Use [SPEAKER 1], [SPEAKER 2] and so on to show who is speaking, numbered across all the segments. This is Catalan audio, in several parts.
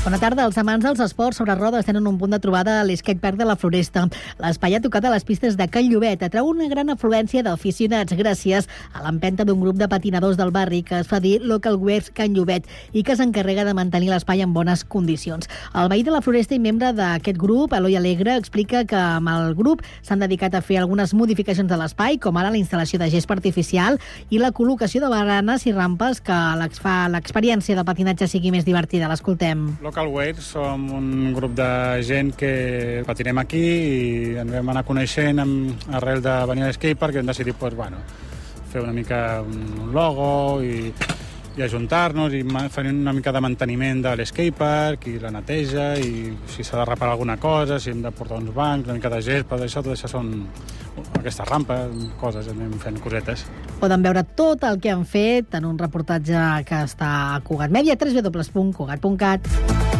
[SPEAKER 1] Bona tarda. Els amants dels esports sobre rodes tenen un punt de trobada a l'skatepark de la Floresta. L'espai ha tocat a les pistes de Can Llobet. Atrau una gran afluència d'aficionats gràcies a l'empenta d'un grup de patinadors del barri que es fa dir Local Waves Can Llobet i que s'encarrega de mantenir l'espai en bones condicions. El veí de la Floresta i membre d'aquest grup, Eloi Alegre, explica que amb el grup s'han dedicat a fer algunes modificacions de l'espai, com ara la instal·lació de gespa artificial i la col·locació de baranes i rampes que fa l'experiència del patinatge sigui més divertida. L'escoltem.
[SPEAKER 2] Local Waves som un grup de gent que patinem aquí i ens vam anar coneixent arrel de venir a l'skatepark i hem decidit fer una mica un logo i ajuntar-nos i fer una mica de manteniment de l'skatepark i la neteja i si s'ha de reparar alguna cosa, si hem de portar uns bancs, una mica de gespa, tot això són aquestes rampes, coses, anem fent cosetes.
[SPEAKER 1] Poden veure tot el que han fet en un reportatge que està a Cugat Mèdia, www.cugat.cat.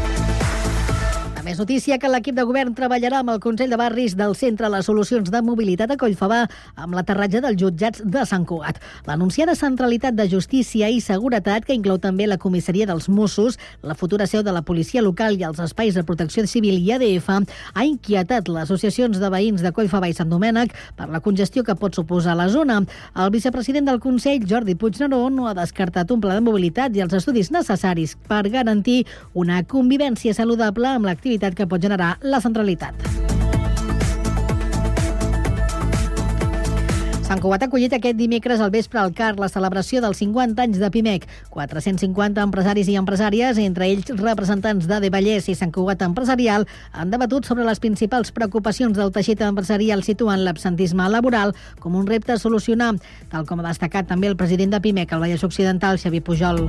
[SPEAKER 1] A més notícia que l'equip de govern treballarà amb el Consell de Barris del Centre a les solucions de mobilitat a Collfabà amb l'aterratge dels jutjats de Sant Cugat. L'anunciada centralitat de justícia i seguretat, que inclou també la comissaria dels Mossos, la futura seu de la policia local i els espais de protecció civil i ADF, ha inquietat les associacions de veïns de Collfabà i Sant Domènec per la congestió que pot suposar la zona. El vicepresident del Consell, Jordi Puigneró, no ha descartat un pla de mobilitat i els estudis necessaris per garantir una convivència saludable amb l'activitat que pot generar la centralitat. Sant Cugat ha acollit aquest dimecres al vespre al CAR la celebració dels 50 anys de Pimec. 450 empresaris i empresàries, entre ells representants d'AD Vallès i Sant Cugat Empresarial, han debatut sobre les principals preocupacions del teixit empresarial, situant l'absentisme laboral com un repte a solucionar, tal com ha destacat també el president de Pimec, al Vallès Occidental, Xavier Pujol.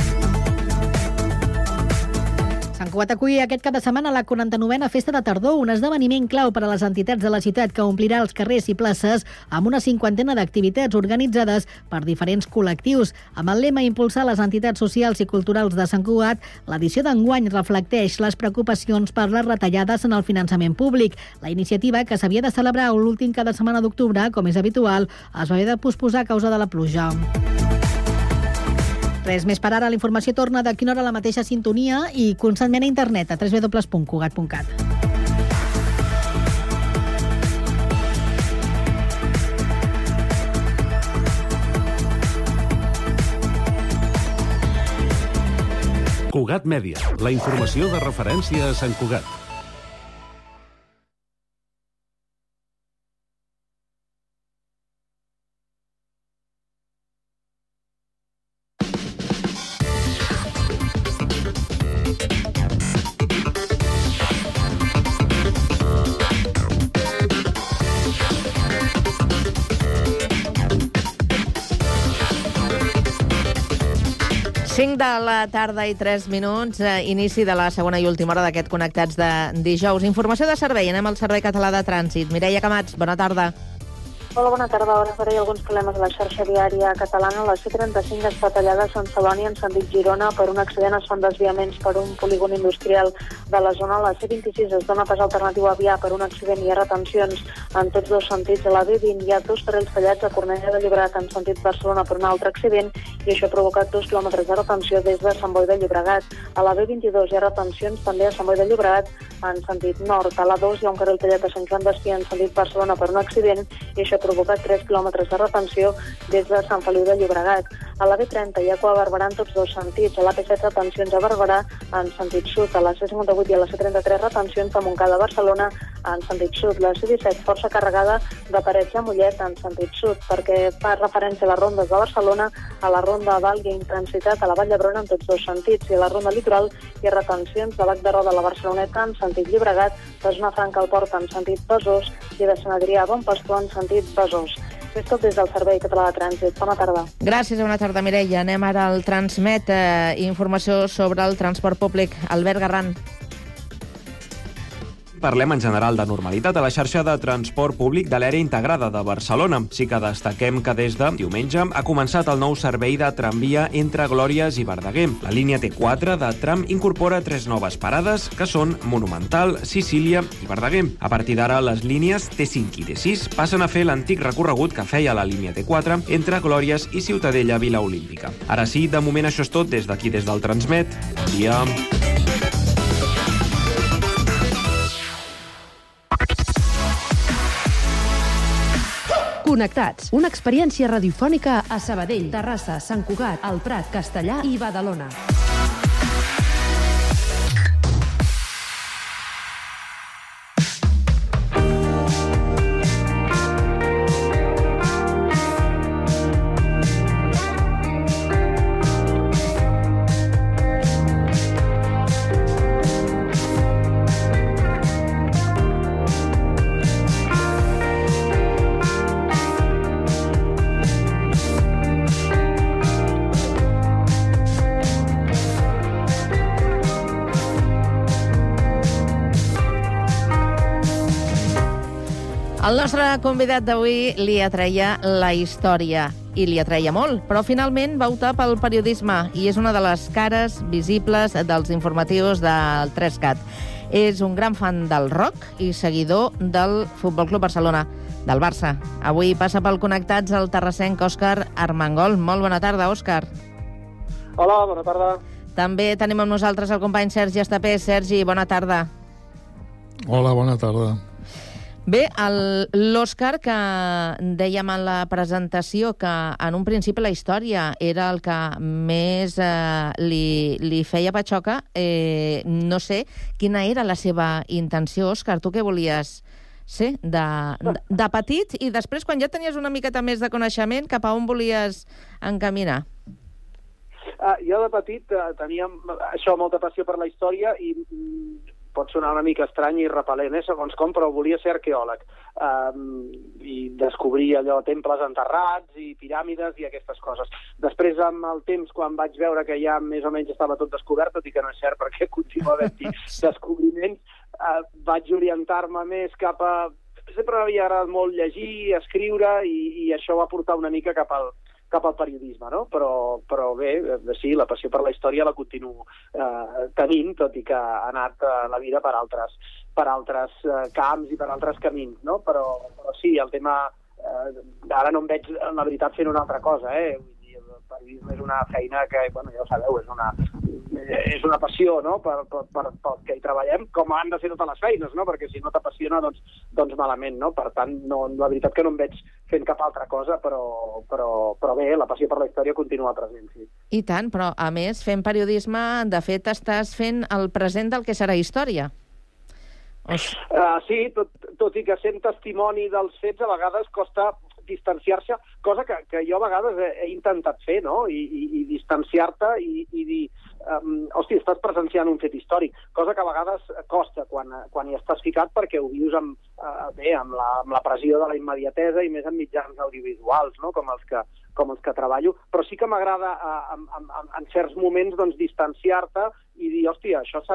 [SPEAKER 1] Sant Cugat acull aquest cap de setmana la 49a Festa de Tardor, un esdeveniment clau per a les entitats de la ciutat que omplirà els carrers i places amb una 50ena d'activitats organitzades per diferents col·lectius. Amb el lema Impulsar les entitats socials i culturals de Sant Cugat, l'edició d'enguany reflecteix les preocupacions per les retallades en el finançament públic. La iniciativa, que s'havia de celebrar l'últim cap de setmana d'octubre, com és habitual, es va haver de posposar a causa de la pluja. Res més per ara. La informació torna d'aquí una hora a la mateixa sintonia i constantment a internet a www.cugat.cat.
[SPEAKER 3] Cugat Mèdia, la informació de referència a Sant Cugat.
[SPEAKER 4] De la tarda i 3 minuts, inici de la segona i última hora d'aquest Connectats de dijous. Informació de servei, anem al Servei Català de Trànsit. Mireia Camats, bona tarda.
[SPEAKER 5] Hola, bona tarda. Ara faré alguns problemes a la xarxa viària catalana. La C35 està tallada a Sant Celoni en sentit Girona per un accident. Es fan desviaments per un polígon industrial de la zona. La C26 es dona pas alternatiu a via per un accident i hi ha retencions en tots dos sentits. A la B20 hi ha dos carrils tallats a Cornellà de Llobregat en sentit Barcelona per un altre accident i això ha provocat 2 quilòmetres de retenció des de Sant Boi de Llobregat. A la B22 hi ha retencions també a Sant Boi de Llobregat en sentit nord. A la 2 hi ha un carril tallat a Sant Joan d'Espí en sentit Barcelona per un accident i això ha provocat 3 quilòmetres de retenció des de Sant Feliu de Llobregat. A la B30 hi ha cua a Barberà en tots dos sentits. A la P7 retencions a Barberà en sentit sud. A la C58 i a la C33 retencions a Montcada, Barcelona en sentit sud. La C17 força carregada de Parets de Mollet en sentit sud perquè fa referència a les rondes de Barcelona. A la ronda Val hi ha intensitat a la Vall d'Hebron en tots dos sentits i a la ronda litoral hi ha retencions de Bac de Roda a la Barceloneta en sentit Llobregat, de Zona Franca al Port en sentit Besòs i de Sant Adrià a Bon Pastor en sentit Besòs. És tot des del Servei Català de Trànsit. Bona tarda.
[SPEAKER 4] Gràcies, bona tarda, Mireia. Anem ara al Transmet. Informació sobre el transport públic. Albert Garran.
[SPEAKER 6] Parlem en general de normalitat a la xarxa de transport públic de l'àrea integrada de Barcelona. Sí que destaquem que des de diumenge ha començat el nou servei de tramvia entre Glòries i Verdaguer. La línia T4 de tram incorpora 3 noves parades, que són Monumental, Sicília i Verdaguer. A partir d'ara, les línies T5 i T6 passen a fer l'antic recorregut que feia la línia T4 entre Glòries i Ciutadella Vila Olímpica. Ara sí, de moment això és tot des d'aquí, des del Transmet. Bon dia.
[SPEAKER 7] Connectats, una experiència radiofònica a Sabadell, Terrassa, Sant Cugat, El Prat, Castellar i Badalona.
[SPEAKER 4] El nostre convidat d'avui li atreia la història, i li atreia molt, però finalment va optar pel periodisme i és una de les cares visibles dels informatius del 3CAT. És un gran fan del rock i seguidor del Futbol Club Barcelona, del Barça. Avui passa pel Connectats el terrassenc Òscar Armengol. Molt bona tarda, Òscar.
[SPEAKER 8] Hola, bona tarda.
[SPEAKER 4] També tenim amb nosaltres el company Sergi Estapé. Sergi, bona tarda.
[SPEAKER 9] Hola, bona tarda.
[SPEAKER 4] Bé, l'Òscar, que dèiem en la presentació que en un principi la història era el que més li feia patxoca, no sé quina era la seva intenció, Òscar. Tu què volies ser de petit i després, quan ja tenies una miqueta més de coneixement, cap a on volies encaminar?
[SPEAKER 8] Jo de petit tenia molta passió per la història i pot sonar una mica estrany i repel·lent, segons com, però volia ser arqueòleg i descobrir allò, temples enterrats i piràmides i aquestes coses. Després, amb el temps, quan vaig veure que ja més o menys estava tot descobert, tot i que no és cert perquè continua havent-hi descobriments, vaig orientar-me més cap a... Sempre m'havia agradat molt llegir, escriure, i això va portar una mica cap al periodisme, no? Però bé, sí, la passió per la història la continuo tenint, tot i que ha anat la vida per altres camps i per altres camins, no? Però sí, el tema... Ara no em veig, la veritat, fent una altra cosa, El periodisme és una feina que, bueno, ja ho sabeu, és una passió, no?, pel que hi treballem, com han de ser totes les feines, no?, perquè si no t'apassiona, doncs malament, no? Per tant, la veritat que no em veig fent cap altra cosa, però bé, la passió per la història continua present, sí.
[SPEAKER 4] I tant, però a més, fent periodisme, de fet, estàs fent el present del que serà història.
[SPEAKER 8] Sí, tot i que sent testimoni dels fets, a vegades costa distanciar-se, cosa que jo a vegades he intentat fer, no?, i distanciar-te i dir, hòstia, estàs presenciant un fet històric, cosa que a vegades costa quan hi estàs ficat perquè ho vius amb la pressió de la immediatesa i més en mitjans audiovisuals, no?, com els que treballo, però sí que m'agrada en certs moments doncs distanciar-te i dir, hòstia, això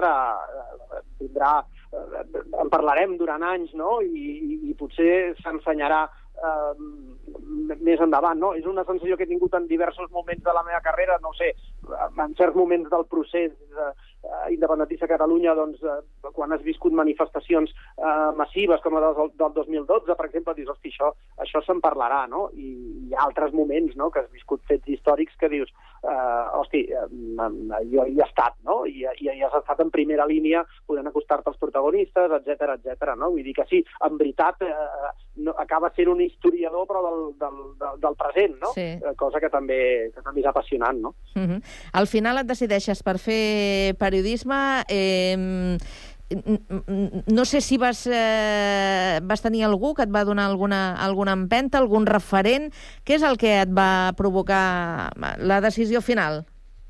[SPEAKER 8] en parlarem durant anys, no?, i potser s'ensenyarà més endavant, no? És una sensació que he tingut en diversos moments de la meva carrera, no sé, en certs moments del procés independentista a Catalunya, doncs, quan has viscut manifestacions massives com la del 2012, per exemple, dius, hosti, això se'n parlarà, no? I hi ha altres moments, no?, que has viscut fets històrics que dius, hosti, jo hi he estat, no?, i has estat en primera línia podent acostar-te als protagonistes, etcètera, no? Vull dir que sí, en veritat acaba sent un historiador però del present, no?
[SPEAKER 4] Sí.
[SPEAKER 8] Cosa que també és apassionant, no?
[SPEAKER 4] Al final et decideixes per fer periodisme. No sé si vas tenir algú que et va donar alguna empenta, algun referent. Què és el que et va provocar la decisió final?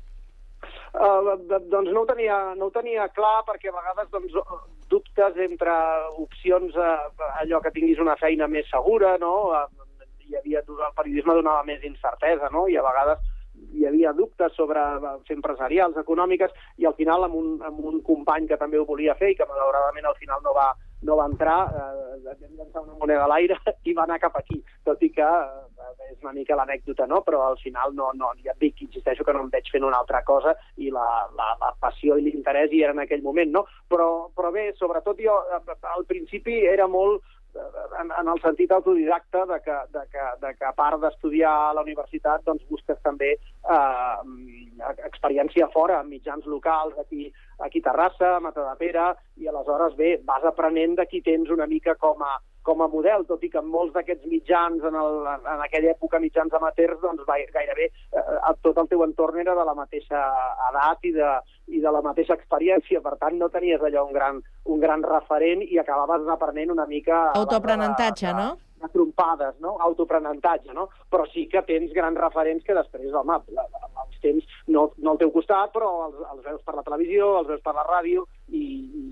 [SPEAKER 8] Doncs no ho tenia clar, perquè a vegades dubtes entre opcions, allò que tinguis una feina més segura, no? El periodisme donava més incertesa, no? I a vegades hi havia dubtes sobre fer empresarials, econòmiques, i al final amb un company que també ho volia fer i que malauradament al final no va entrar, vam llançar una moneda a l'aire i va anar cap aquí, tot i que és una mica l'anècdota, no? Però al final ja et dic, insisteixo que no em veig fent una altra cosa i la passió i l'interès hi era en aquell moment, no? Però bé, sobretot jo al principi era molt en el sentit autodidacta de que a part d'estudiar a la universitat doncs busques també experiència fora, en mitjans locals, aquí a Terrassa, a Matadepera, i aleshores bé, vas aprenent de qui tens una mica com com a model, tot i que molts d'aquests mitjans, en aquella època mitjans amateurs, doncs gairebé tot el teu entorn era de la mateixa edat i de la mateixa experiència, per tant no tenies allò un gran referent i acabaves aprenent una mica...
[SPEAKER 4] Autoaprenentatge, no?
[SPEAKER 8] De trompades, no? Autoaprenentatge, no? Però sí que tens grans referents que després, home, els tens no al teu costat, però els veus per la televisió, els veus per la ràdio i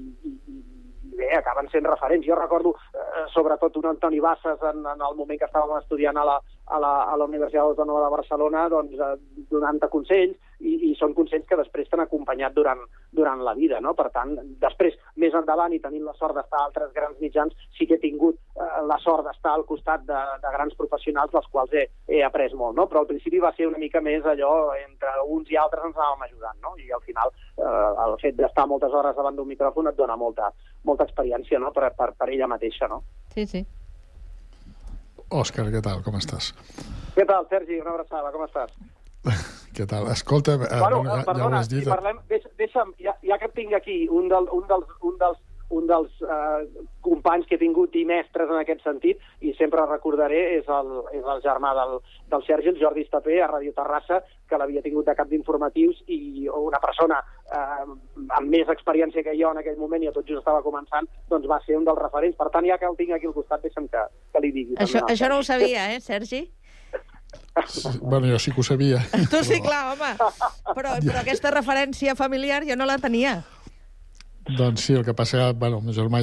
[SPEAKER 8] bé, acaben sent referents. Jo recordo, sobretot, un Antoni Bassas en el moment que estàvem estudiant a la Universitat Autònoma de Barcelona, doncs, donant-te consells, i són consells que després t'han acompanyat durant la vida, no? Per tant, després, més endavant, i tenint la sort d'estar a altres grans mitjans, sí que he tingut la sort d'estar al costat de grans professionals dels quals he après molt, no? Però al principi va ser una mica més allò, entre uns i altres ens anàvem ajudant, no? I al final el fet d'estar moltes hores davant d'un micròfon et dona molta experiència, no? Per ella mateixa, no?
[SPEAKER 4] Sí.
[SPEAKER 9] Òscar, què tal? Com estàs?
[SPEAKER 8] Què tal, Sergi? Una abraçada, com estàs?
[SPEAKER 9] Què tal? Escolta,
[SPEAKER 8] perdona,
[SPEAKER 9] ja ho has dit...
[SPEAKER 8] si parlem, deixa'm, ja que et tinc aquí, un dels companys que he tingut i mestres en aquest sentit, i sempre recordaré, és el germà del Sergi, el Jordi Estapé, a Ràdio Terrassa, que l'havia tingut de cap d'informatius, i una persona amb més experiència que jo en aquell moment, i tot just estava començant, doncs va ser un dels referents. Per tant, ja que el tinc aquí al costat, deixa'm que li digui.
[SPEAKER 4] Això no ho sabia, Sergi?
[SPEAKER 9] Bueno, jo sí que ho sabia.
[SPEAKER 4] Tu sí, clar, home. Però aquesta referència familiar jo no la tenia.
[SPEAKER 9] Doncs sí, el que passa que, bueno, el meu germà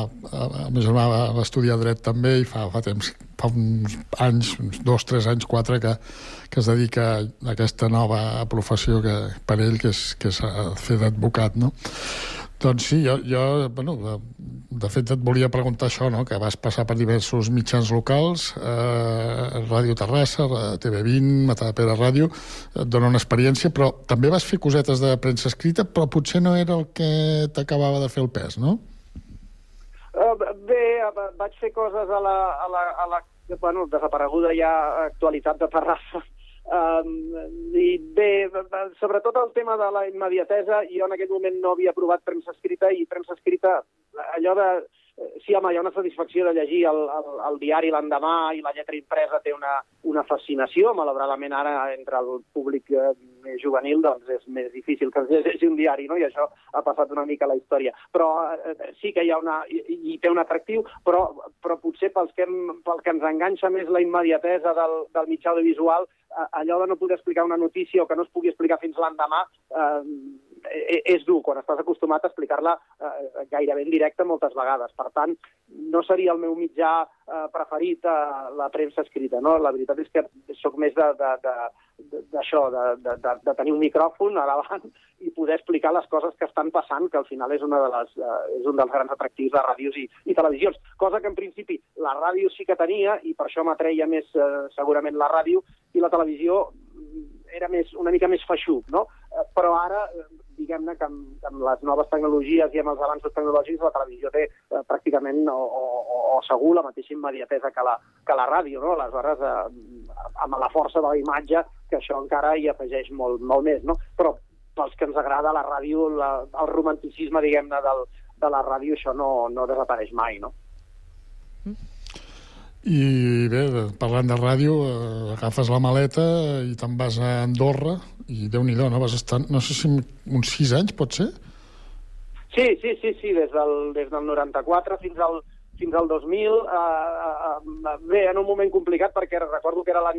[SPEAKER 9] va estudiar dret també i fa temps, fa uns anys, uns 2, 3 anys, 4, que es dedica a aquesta nova professió que per ell, que és fer d'advocat, no? Doncs sí, jo bueno, de fet et volia preguntar això, no? Que vas passar per diversos mitjans locals, Ràdio Terrassa, TV20, Matadepera Ràdio, et dona una experiència, però també vas fer cosetes de premsa escrita, però potser no era el que t'acabava de fer el pes, no?
[SPEAKER 8] Bé, vaig fer coses a la desapareguda ja actualitat de Terrassa. I bé, sobretot el tema de la immediatesa, jo en aquell moment no havia provat premsa escrita, i premsa escrita, allò de... Sí, home, hi ha una satisfacció de llegir el diari l'endemà, i la lletra impresa té una fascinació. Malauradament ara, entre el públic més juvenil, doncs és més difícil que es llegeixi un diari, no? I això ha passat una mica a la història. Però sí que hi ha i té un atractiu, però potser pel que ens enganxa més la immediatesa del mitjà audiovisual, allò de no poder explicar una notícia o que no es pugui explicar fins l'endemà, és dur quan estàs acostumat a explicar-la gairebé en directe moltes vegades. Per tant, no seria el meu mitjà preferit la premsa escrita, no? La veritat és que sóc més d'això, de tenir un micròfon a davant i poder explicar les coses que estan passant, que al final és un dels grans atractius de ràdios i televisions. Cosa que en principi la ràdio sí que tenia, i per això m'atreia més segurament la ràdio, i la televisió era una mica més feixuc, no? Però ara, diguem-ne que amb les noves tecnologies i amb els avanços tecnològics, la televisió té pràcticament o segur la mateixa immediatesa que la ràdio, no? Aleshores, amb la força de la imatge, que això encara hi afegeix molt més, no? Però pels que ens agrada la ràdio, el romanticisme, diguem-ne, de la ràdio, això no desapareix mai, no?
[SPEAKER 9] I bé, parlant de ràdio, agafes la maleta i te'n vas a Andorra, i Déu-n'hi-do, no? Vas estar, no sé si uns 6 anys, pot ser?
[SPEAKER 8] Sí, des del 94 fins al 2000. Bé, en un moment complicat, perquè recordo que era l'any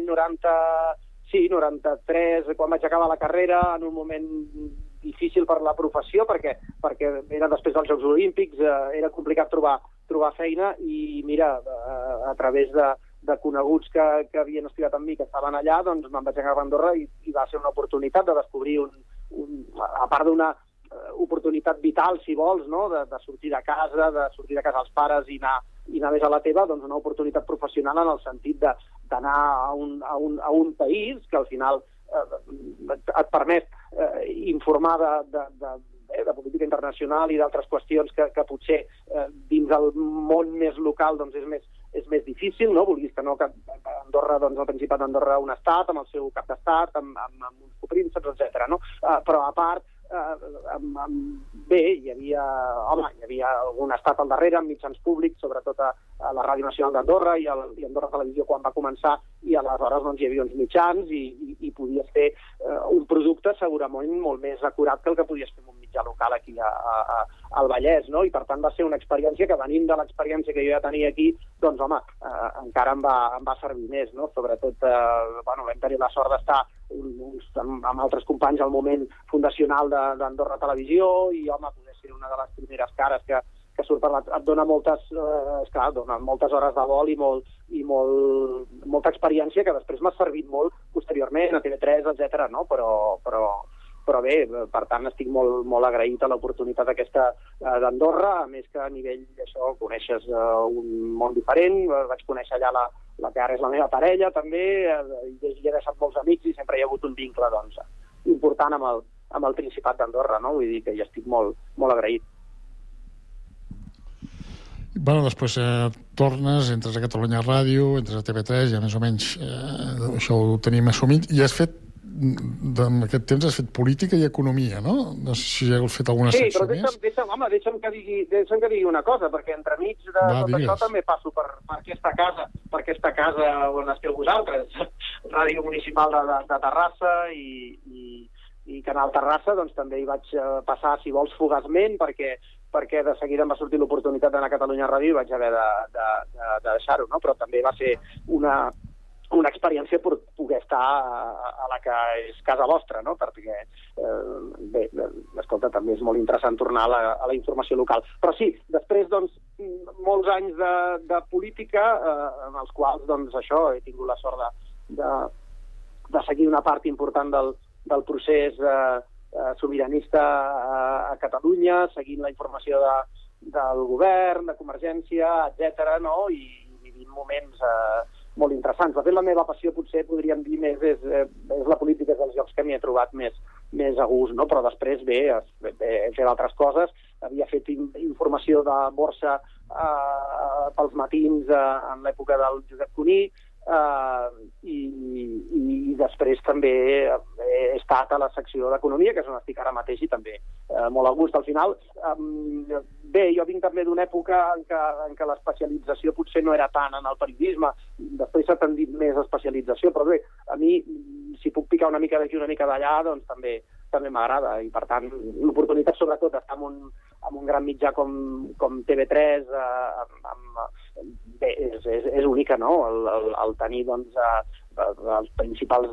[SPEAKER 8] 93, quan vaig acabar la carrera, en un moment difícil per la professió, perquè era després dels Jocs Olímpics, era complicat trobar feina, i mira, a través de coneguts que havien estudiat amb mi, que estaven allà, doncs me'n vaig agafar a Andorra, i va ser una oportunitat de descobrir a part d'una oportunitat vital, si vols, no? De sortir de casa als pares i anar més a la teva, doncs una oportunitat professional en el sentit d'anar a un país que al final et permet informar de política internacional i d'altres qüestions que potser dins el món més local doncs és més difícil, no? Vulguis que no, que Andorra, doncs el Principat d'Andorra, un estat, amb el seu cap d'estat, amb uns coprínceps, etc. No? Però a part, bé, hi havia algun estat al darrere, amb mitjans públics, sobretot a la Ràdio Nacional d'Andorra i Andorra Televisió quan va començar, i aleshores doncs, hi havia uns mitjans i podies fer un producte segurament molt més acurat que el que podies fer en un mitjà local aquí al Vallès, no? I per tant va ser una experiència que, venint de l'experiència que jo ja tenia aquí, doncs home, encara em va servir més, no? Sobretot, vam tenir la sort d'estar amb altres companys al moment fundacional d'Andorra Televisió i, home, poder ser una de les primeres cares que surt per et dona moltes hores de vol i molta experiència que després m'ha servit molt posteriorment a TV3, etc. no? Però bé, per tant, estic molt agraït a l'oportunitat aquesta d'Andorra, a més que a nivell d'això coneixes un món diferent, vaig conèixer allà la que ara és la meva parella, també, i he deixat molts amics i sempre hi ha hagut un vincle doncs, important amb el Principat d'Andorra, no? Vull dir que hi estic molt agraït.
[SPEAKER 9] Bueno, després tornes, entres a Catalunya Ràdio, entres a TV3, ja més o menys això ho tenim assumit, i has fet, en aquest temps has fet política i economia, no? No sé si heu fet alguna secció més. Sí, però deixa'm que digui una cosa, perquè entremig de tot això també passo per aquesta casa on esteu vosaltres, Ràdio Municipal de Terrassa i Canal Terrassa, doncs també hi vaig passar, si vols, fugaçment, perquè de seguida em va sortir l'oportunitat d'anar a Catalunya Ràdio i vaig haver de deixar-ho, no? Però també va ser una experiència per poder estar a la que és casa vostra, no? Perquè, bé, escolta, també és molt interessant tornar a la informació local. Però sí, després, doncs, molts anys de política, en els quals, doncs, això, he tingut la sort de seguir una part important del procés sobiranista a Catalunya, seguint la informació del govern, de Convergència, etc., no? I vivint moments molt interessants. De fet, la meva passió, potser podríem dir més, és la política, és dels llocs que m'hi he trobat més a gust, no? Però després, bé, he fet altres coses. Havia fet informació de borsa pels matins en l'època del Josep Cuní, i després també he estat a la secció d'Economia, que és on estic ara mateix, i també molt a gust. Al final, bé, jo vinc també d'una època en què l'especialització potser no era tant en el periodisme, després s'ha tendit més a especialització, però bé, a mi, si puc picar una mica d'aquí, una mica d'allà, doncs també m'agrada, i per tant l'oportunitat sobretot d'estar en un gran mitjà com TV3 bé, és única, no? El tenir doncs els principals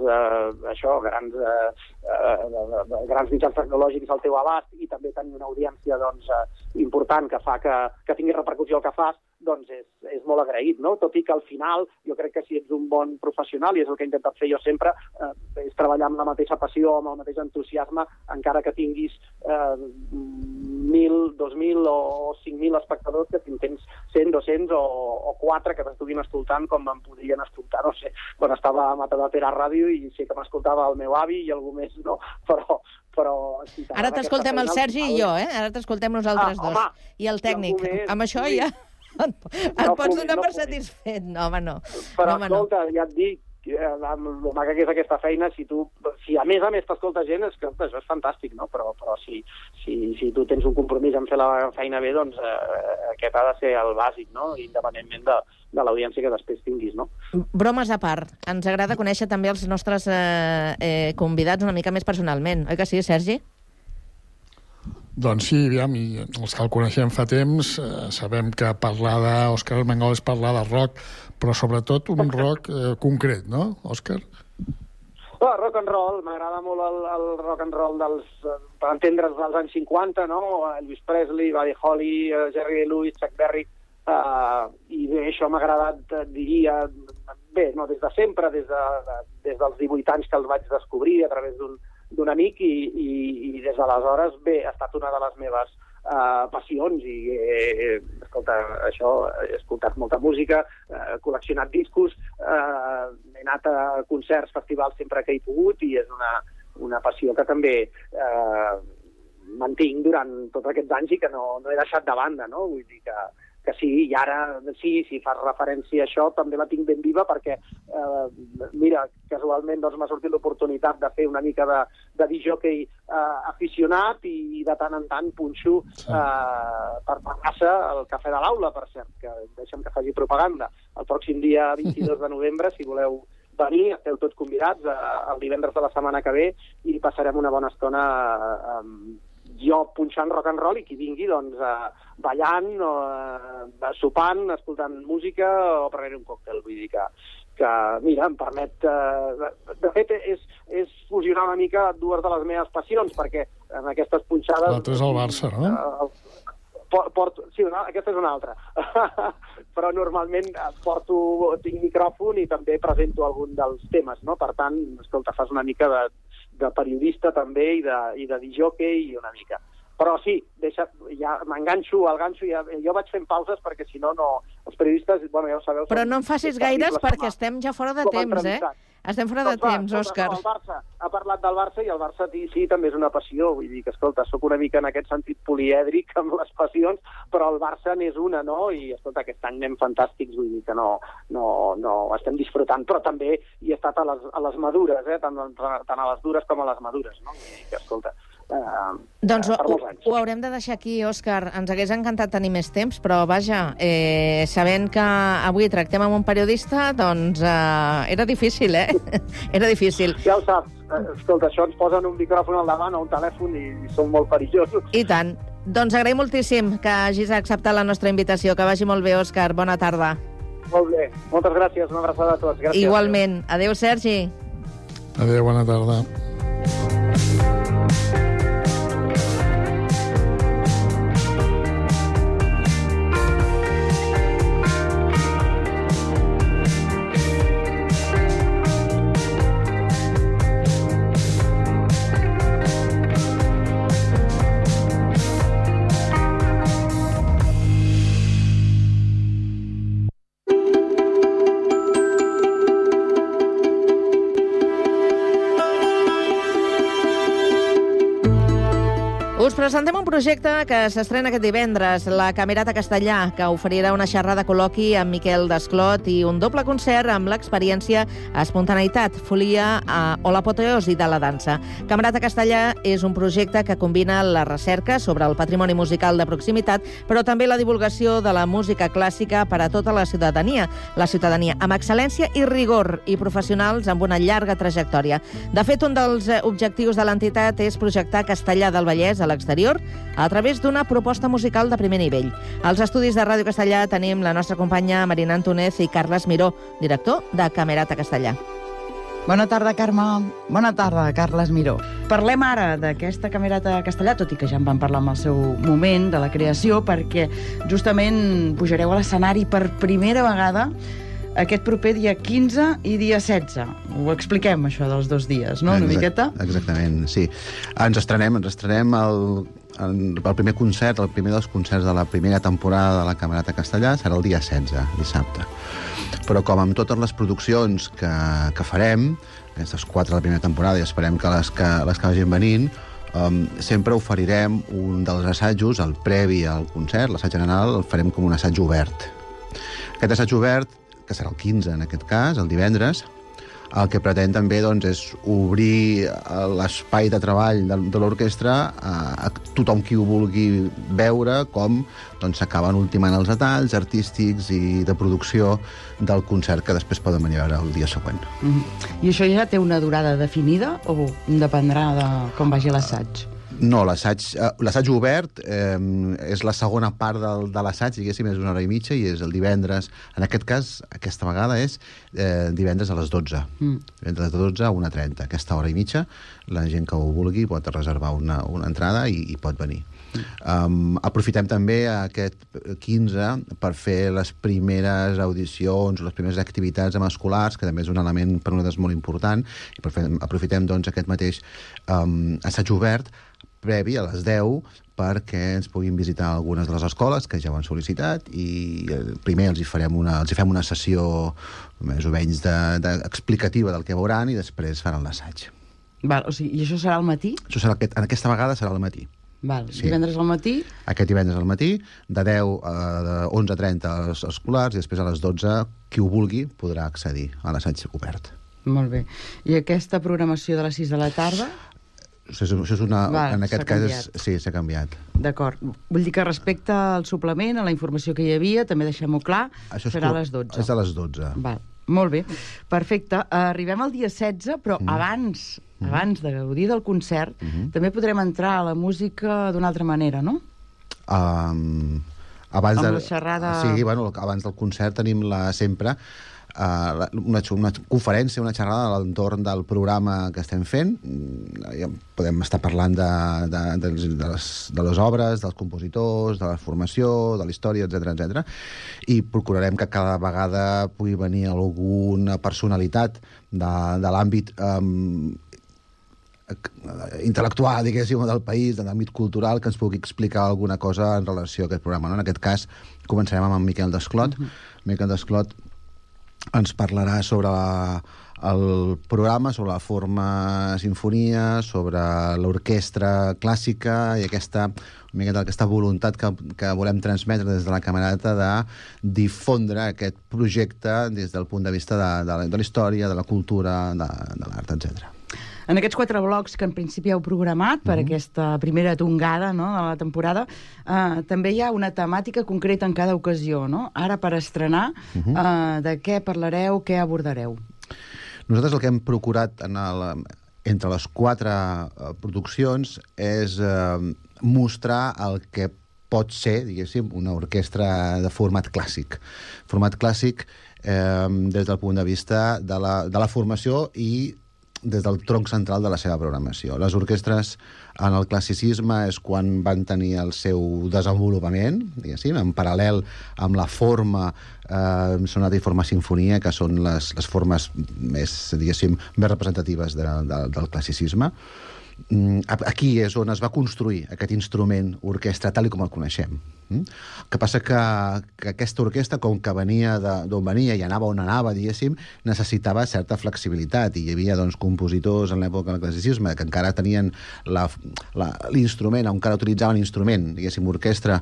[SPEAKER 9] grans mitjans tecnològics al teu abast i també tenir una audiència doncs important que fa que tingui repercussió el que fas, doncs és molt agraït, no? Tot i que al final jo crec que si ets un bon professional, i és el que he intentat fer jo sempre, és treballar amb la mateixa passió, amb el mateix entusiasme, encara que tinguis 1.000, 2.000 o 5.000 espectadors, que si tens 100, 200 o 4 que t'estiguin escoltant com em podrien escoltar, no sé, quan estava a Matadepera Ràdio i sé que m'escoltava el meu avi i algú més, no? Però
[SPEAKER 4] ara t'escoltem el Sergi i jo, Ara t'escoltem nosaltres dos. I el tècnic. Amb això ja et pots donar per satisfet. No, home, no.
[SPEAKER 8] Però escolta, ja et dic, amb el maca que és aquesta feina, si a més t'escolta gent, és que això és fantàstic, no? Però si tu tens un compromís en fer la feina bé, doncs aquest ha de ser el bàsic, no? Independentment de l'audiència que després tinguis, no?
[SPEAKER 4] Bromes a part, ens agrada conèixer també els nostres convidats una mica més personalment, oi que sí, Sergi?
[SPEAKER 9] Doncs sí, aviam, i els que el coneixem fa temps sabem que parlar d'Òscar Armengol és parlar de rock, però sobretot un rock concret, no, Òscar?
[SPEAKER 8] Rock and roll, m'agrada molt el rock and roll per entendre's, dels anys 50, no? Elvis Presley, Buddy Holly, Jerry Lee Lewis, Chuck Berry, i bé, això m'ha agradat, diria, bé, no, des de sempre, des dels 18 anys que els vaig descobrir a través d'un amic i des d'aleshores, bé, ha estat una de les meves passions i, escolta, això, he escoltat molta música, he col·leccionat discos, he anat a concerts, festivals sempre que he pogut i és una passió que també mantinc durant tots aquests anys i que no he deixat de banda, no? Vull dir que sí, i ara sí, si fas referència a això, també la tinc ben viva perquè, mira, casualment doncs, m'ha sortit l'oportunitat de fer una mica de disc-jockey aficionat i de tant en tant punxo per Terrassa al Cafè de l'Aula, per cert, que deixa'm que faci propaganda. El pròxim dia 22 de novembre, si voleu venir, esteu tots convidats el divendres de la setmana que ve i passarem una bona estona jo punxant rock and roll i qui vingui doncs ballant o sopant, escoltant música o prenent un còctel. Vull dir que mira, em permet... de fet, és fusionar una mica dues de les meves passions, perquè en aquestes punxades...
[SPEAKER 9] L'altre és el Barça, no?
[SPEAKER 8] Sí, aquesta és una altra. Però normalment tinc micròfon i també presento algun dels temes, no? Per tant, escolta, fas una mica de periodista també i de disc-jockey i una mica. Però sí, ja m'enganxo al ganxo, jo vaig fent pauses perquè si no, els periodistes, bueno, ja ho sabeu...
[SPEAKER 4] Però no en facis gaires perquè estem ja fora de temps, Estem fora de temps, Òscar.
[SPEAKER 8] El Barça, ha parlat del Barça i el Barça sí, també és una passió, vull dir que, escolta, sóc una mica en aquest sentit polièdric amb les passions, però el Barça n'és una, no? I, escolta, aquest any anem fantàstics, vull dir que no estem disfrutant, però també hi he estat a les madures, tant a les dures com a les madures, no? Vull dir que, escolta...
[SPEAKER 4] Doncs ho haurem de deixar aquí, Òscar. Ens hagués encantat tenir més temps, però vaja, sabent que avui tractem amb un periodista, doncs era difícil, Era difícil.
[SPEAKER 8] Ja ho saps. Escolta, això ens posen un micròfon al davant o un telèfon i són molt perillosos.
[SPEAKER 4] I tant. Doncs agraïm moltíssim que hagis acceptat la nostra invitació. Que vagi molt bé, Òscar. Bona tarda.
[SPEAKER 8] Molt bé. Moltes gràcies. Una abraçada a tots. Gràcies.
[SPEAKER 4] Igualment. Adéu, Sergi.
[SPEAKER 9] Adéu, bona tarda.
[SPEAKER 4] Us presentem un projecte que s'estrena aquest divendres, la Camerata Castellà, que oferirà una xerrada col·loqui amb Miquel Desclot i un doble concert amb l'experiència Espontaneïtat, Folia o l'apoteosi de la dansa. Camerata Castellà és un projecte que combina la recerca sobre el patrimoni musical de proximitat, però també la divulgació de la música clàssica per a tota la ciutadania amb excel·lència i rigor i professionals amb una llarga trajectòria. De fet, un dels objectius de l'entitat és projectar Castellà del Vallès a l'exterior a través d'una proposta musical de primer nivell. Als estudis de Ràdio Castellà tenim la nostra companya Marina Antúnez i Carles Miró, director de Camerata Castellà.
[SPEAKER 10] Bona tarda, Carme. Bona tarda, Carles Miró. Parlem ara d'aquesta Camerata Castellà, tot i que ja en vam parlar en el seu moment de la creació, perquè justament pujareu a l'escenari per primera vegada aquest proper dia 15 i dia 16. Ho expliquem, això dels 2 dies, no? Una miqueta?
[SPEAKER 11] Exactament, sí. Ens estrenem el primer concert, el primer dels concerts de la primera temporada de la Camerata Castellà serà el dia 16, dissabte. Però com amb totes les produccions que farem, aquestes 4 de la primera temporada, i esperem que les que vagin venint, sempre oferirem un dels assajos, el previ al concert, l'assaig general, el farem com un assaig obert. Aquest assaig obert, que serà el 15 en aquest cas, el divendres, el que pretén també doncs, és obrir l'espai de treball de l'orquestra a tothom qui ho vulgui veure, com s'acaben ultimant els detalls artístics i de producció del concert que després poden venir a veure el dia següent.
[SPEAKER 10] I això ja té una durada definida o dependrà de com vagi l'assaig?
[SPEAKER 11] No, l'assaig obert és la segona part de l'assaig, diguéssim, és 1 hora i mitja i és el divendres. En aquest cas, aquesta vegada és divendres a les 12. Divendres de 12 a 1:30. Aquesta hora i mitja, la gent que ho vulgui pot reservar una entrada i pot venir. Aprofitem també aquest 15 per fer les primeres audicions, les primeres activitats amb escolars, que també és un element per nosaltres molt important, i aprofitem doncs, aquest mateix assaig obert previ a les 10 perquè ens puguin visitar algunes de les escoles que ja ho han sol·licitat i primer els fem una sessió més o menys explicativa del que veuran i després faran l'assaig.
[SPEAKER 10] I això serà al matí?
[SPEAKER 11] En aquesta vegada serà al matí.
[SPEAKER 10] Val. Divendres al matí?
[SPEAKER 11] Aquest divendres al matí, de 10 a 11:30 als escolars, i després a les 12, qui ho vulgui podrà accedir a l'assaig obert.
[SPEAKER 10] Molt bé. I aquesta programació de les 6 de la tarda?
[SPEAKER 11] Això és una... En aquest cas, sí, s'ha canviat.
[SPEAKER 10] D'acord. Vull dir que respecte al suplement, a la informació que hi havia, també deixem-ho clar, serà a les 12.
[SPEAKER 11] És a les 12.
[SPEAKER 10] Val. Molt bé. Perfecte. Arribem al dia 16, però abans de gaudir del concert, també podrem entrar a la música d'una altra manera, no?
[SPEAKER 11] Abans
[SPEAKER 10] amb la xerrada...
[SPEAKER 11] Sí, bueno, abans del concert tenim sempre una conferència, una xerrada a l'entorn del programa que estem fent. Ja podem estar parlant de les obres, dels compositors, de la formació, de la història, etc. I procurarem que cada vegada pugui venir alguna personalitat de l'àmbit intel·lectual, diguéssim, del país, de l'àmbit cultural, que ens pugui explicar alguna cosa en relació a aquest programa. En aquest cas, començarem amb en Miquel Desclot. Miquel Desclot ens parlarà sobre el programa, sobre la forma sinfonia, sobre l'orquestra clàssica i aquesta voluntat que volem transmetre des de la Camerata de difondre aquest projecte des del punt de vista de la història, de la cultura, de l'art, etc.
[SPEAKER 10] En aquests 4 blocs que en principi heu programat per aquesta primera tongada, no, de la temporada, també hi ha una temàtica concreta en cada ocasió, no? Ara, per estrenar, de què parlareu, què abordareu?
[SPEAKER 11] Nosaltres el que hem procurat entre les 4 produccions és mostrar el que pot ser, diguéssim, una orquestra de format clàssic. Format clàssic des del punt de vista de la formació i des del tronc central de la seva programació. Les orquestres en el classicisme és quan van tenir el seu desenvolupament, diguéssim, en paral·lel amb la forma sonata i forma sinfonia, que són les formes més, diguéssim, més representatives del classicisme. Aquí és on es va construir aquest instrument orquestra tal com el coneixem. El que passa que aquesta orquestra, com que venia d'on venia i anava on anava, diguéssim, necessitava certa flexibilitat, i hi havia compositors en l'època del classicisme que encara tenien l'instrument, encara utilitzaven l'instrument, diguéssim, orquestra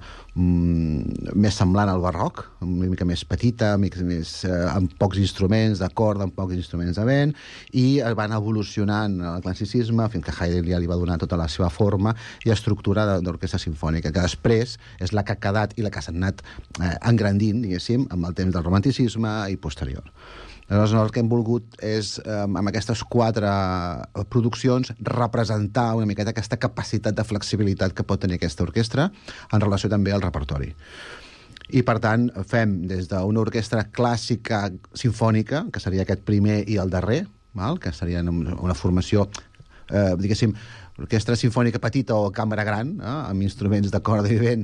[SPEAKER 11] més semblant al barroc, una mica més petita, amb pocs instruments de corda, amb pocs instruments de vent, i van evolucionant al classicisme fins que Haydn ja li va donar tota la seva forma i estructura d'orquestra sinfònica, que després és la que ha quedat i la que s'ha anat engrandint, diguéssim, amb el temps del romanticisme i posterior. Llavors, el que hem volgut és, amb aquestes 4 produccions, representar una miqueta aquesta capacitat de flexibilitat que pot tenir aquesta orquestra en relació també al repertori. I, per tant, fem des d'una orquestra clàssica sinfònica, que seria aquest primer i el darrer, que seria una formació, diguéssim, orquestra sinfònica petita o cambra gran, amb instruments de corda i vent,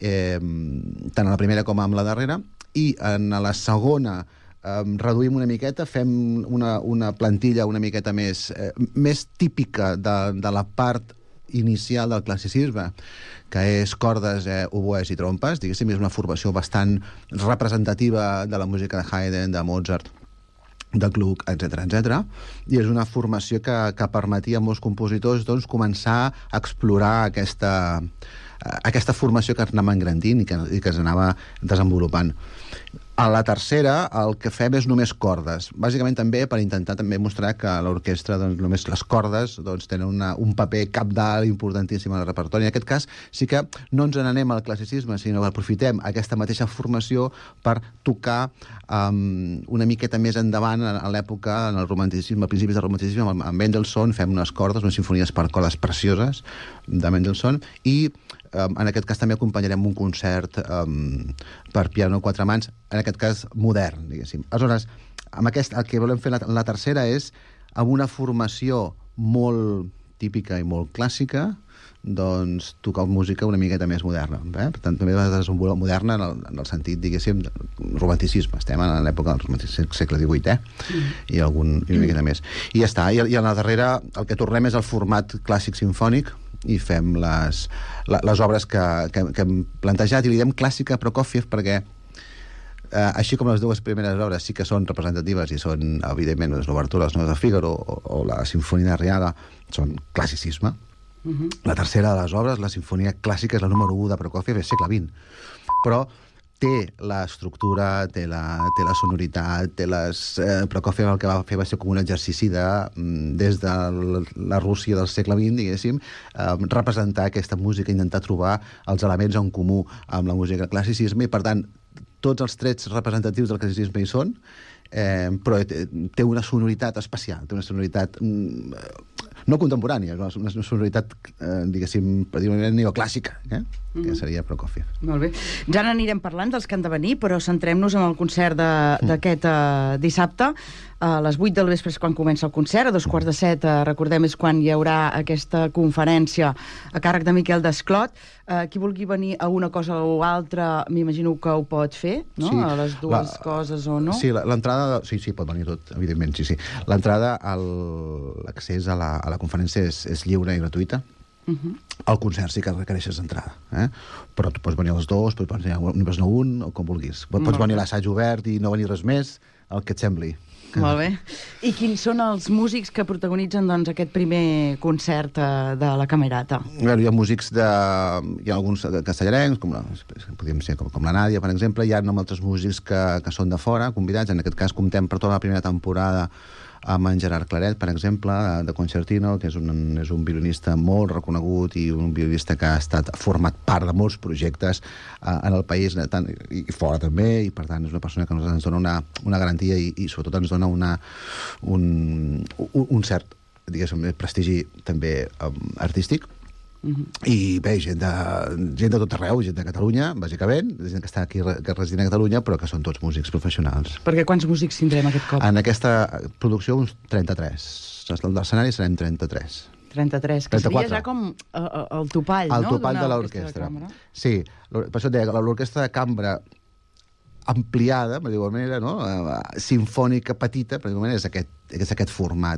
[SPEAKER 11] tant a la primera com a la darrera, i en la segona reduïm una miqueta, fem una plantilla una miqueta més típica de la part inicial del classicisme, que és cordes, oboès i trompes, diguéssim, és una formació bastant representativa de la música de Haydn, de Mozart, de Gluck, etc. I és una formació que permetia a molts compositors començar a explorar aquesta formació que anava engrandint i que es anava desenvolupant. A la tercera el que fem és només cordes, bàsicament també per intentar també mostrar que l'orquestra, només les cordes, tenen un paper cabdal importantíssim al repertori. En aquest cas sí que no ens n'anem al classicisme, sinó que aprofitem aquesta mateixa formació per tocar una miqueta més endavant a l'època, en el romanticisme, a principis del romanticisme, amb Mendelssohn, fem unes cordes, unes sinfonies per cordes precioses de Mendelssohn, i en aquest cas també acompanyarem un concert per piano a 4 mans, en aquest cas modern, diguéssim. Aleshores, el que volem fer la tercera és, amb una formació molt típica i molt clàssica, tocar música una miqueta més moderna. Per tant, també va desenvolupar moderna en el sentit, diguéssim, romanticisme. Estem en l'època del romanticisme, segle XVIII, i una miqueta més. I ja està. I a la darrera el que tornem és el format clàssic sinfònic, i fem les obres que hem plantejat, i li diem clàssica Prokofiev perquè així com les 2 primeres obres sí que són representatives i són, evidentment, l'obertura, les noves de Fígaro o la sinfonia d'Arriaga són classicisme, La tercera de les obres, la Sinfonia Clàssica, és la número 1 de Prokofiev, és segle XX. Però té l'estructura, té la sonoritat, Prokofiev el que va fer va ser com un exercici de, des de la Rússia del segle XX, diguéssim, representar aquesta música, intentar trobar els elements en comú amb la música del classicisme, i per tant, tots els trets representatius del classicisme hi són, però té una sonoritat especial, té una sonoritat no contemporània, una sonoritat, diguéssim, neoclàssica, que seria Prokofiev.
[SPEAKER 10] Molt bé. Ja n'anirem parlant dels que han de venir, però centrem-nos en el concert d'aquest dissabte. A les 8 del vespre és quan comença el concert, a 6:45, recordem, és quan hi haurà aquesta conferència a càrrec de Miquel Desclot. Qui vulgui venir a una cosa o altra, m'imagino que ho pot fer, no?
[SPEAKER 11] Sí,
[SPEAKER 10] a les dues coses o no?
[SPEAKER 11] Sí, l'entrada... Sí, pot venir tot, evidentment, sí. L'entrada, l'accés a la conferència és lliure i gratuïta. El concert sí que requereixes entrada, però tu pots venir als dos, pots venir a un, o com vulguis. Pots venir a l'assaig obert i no venir res més, el que et sembli.
[SPEAKER 10] Molt bé. I quins són els músics que protagonitzen aquest primer concert de la Camerata?
[SPEAKER 11] Hi ha músics hi ha alguns castellarencs, podríem ser com la Nàdia, per exemple. Hi ha altres músics que són de fora, convidats. En aquest cas comptem per tota la primera temporada amb en Gerard Claret, per exemple, de Concertino, que és un violinista molt reconegut i un violinista que ha estat format part de molts projectes en el país i fora també, i per tant és una persona que ens dona una garantia i sobretot ens dona un cert, diguéssim, prestigi també artístic. I bé, gent de tot arreu, gent de Catalunya, bàsicament, gent que està aquí, que residint a Catalunya, però que són tots músics professionals.
[SPEAKER 10] Perquè quants músics tindrem aquest cop?
[SPEAKER 11] En aquesta producció, uns 33. L'escenari serem 33.
[SPEAKER 10] 33, que seria ja com el topall, no?
[SPEAKER 11] El topall de l'orquestra. Sí, per això et deia que l'orquestra de cambra ampliada, per dir-ho manera, no? Sinfònica petita, per dir-ho manera, és aquest format.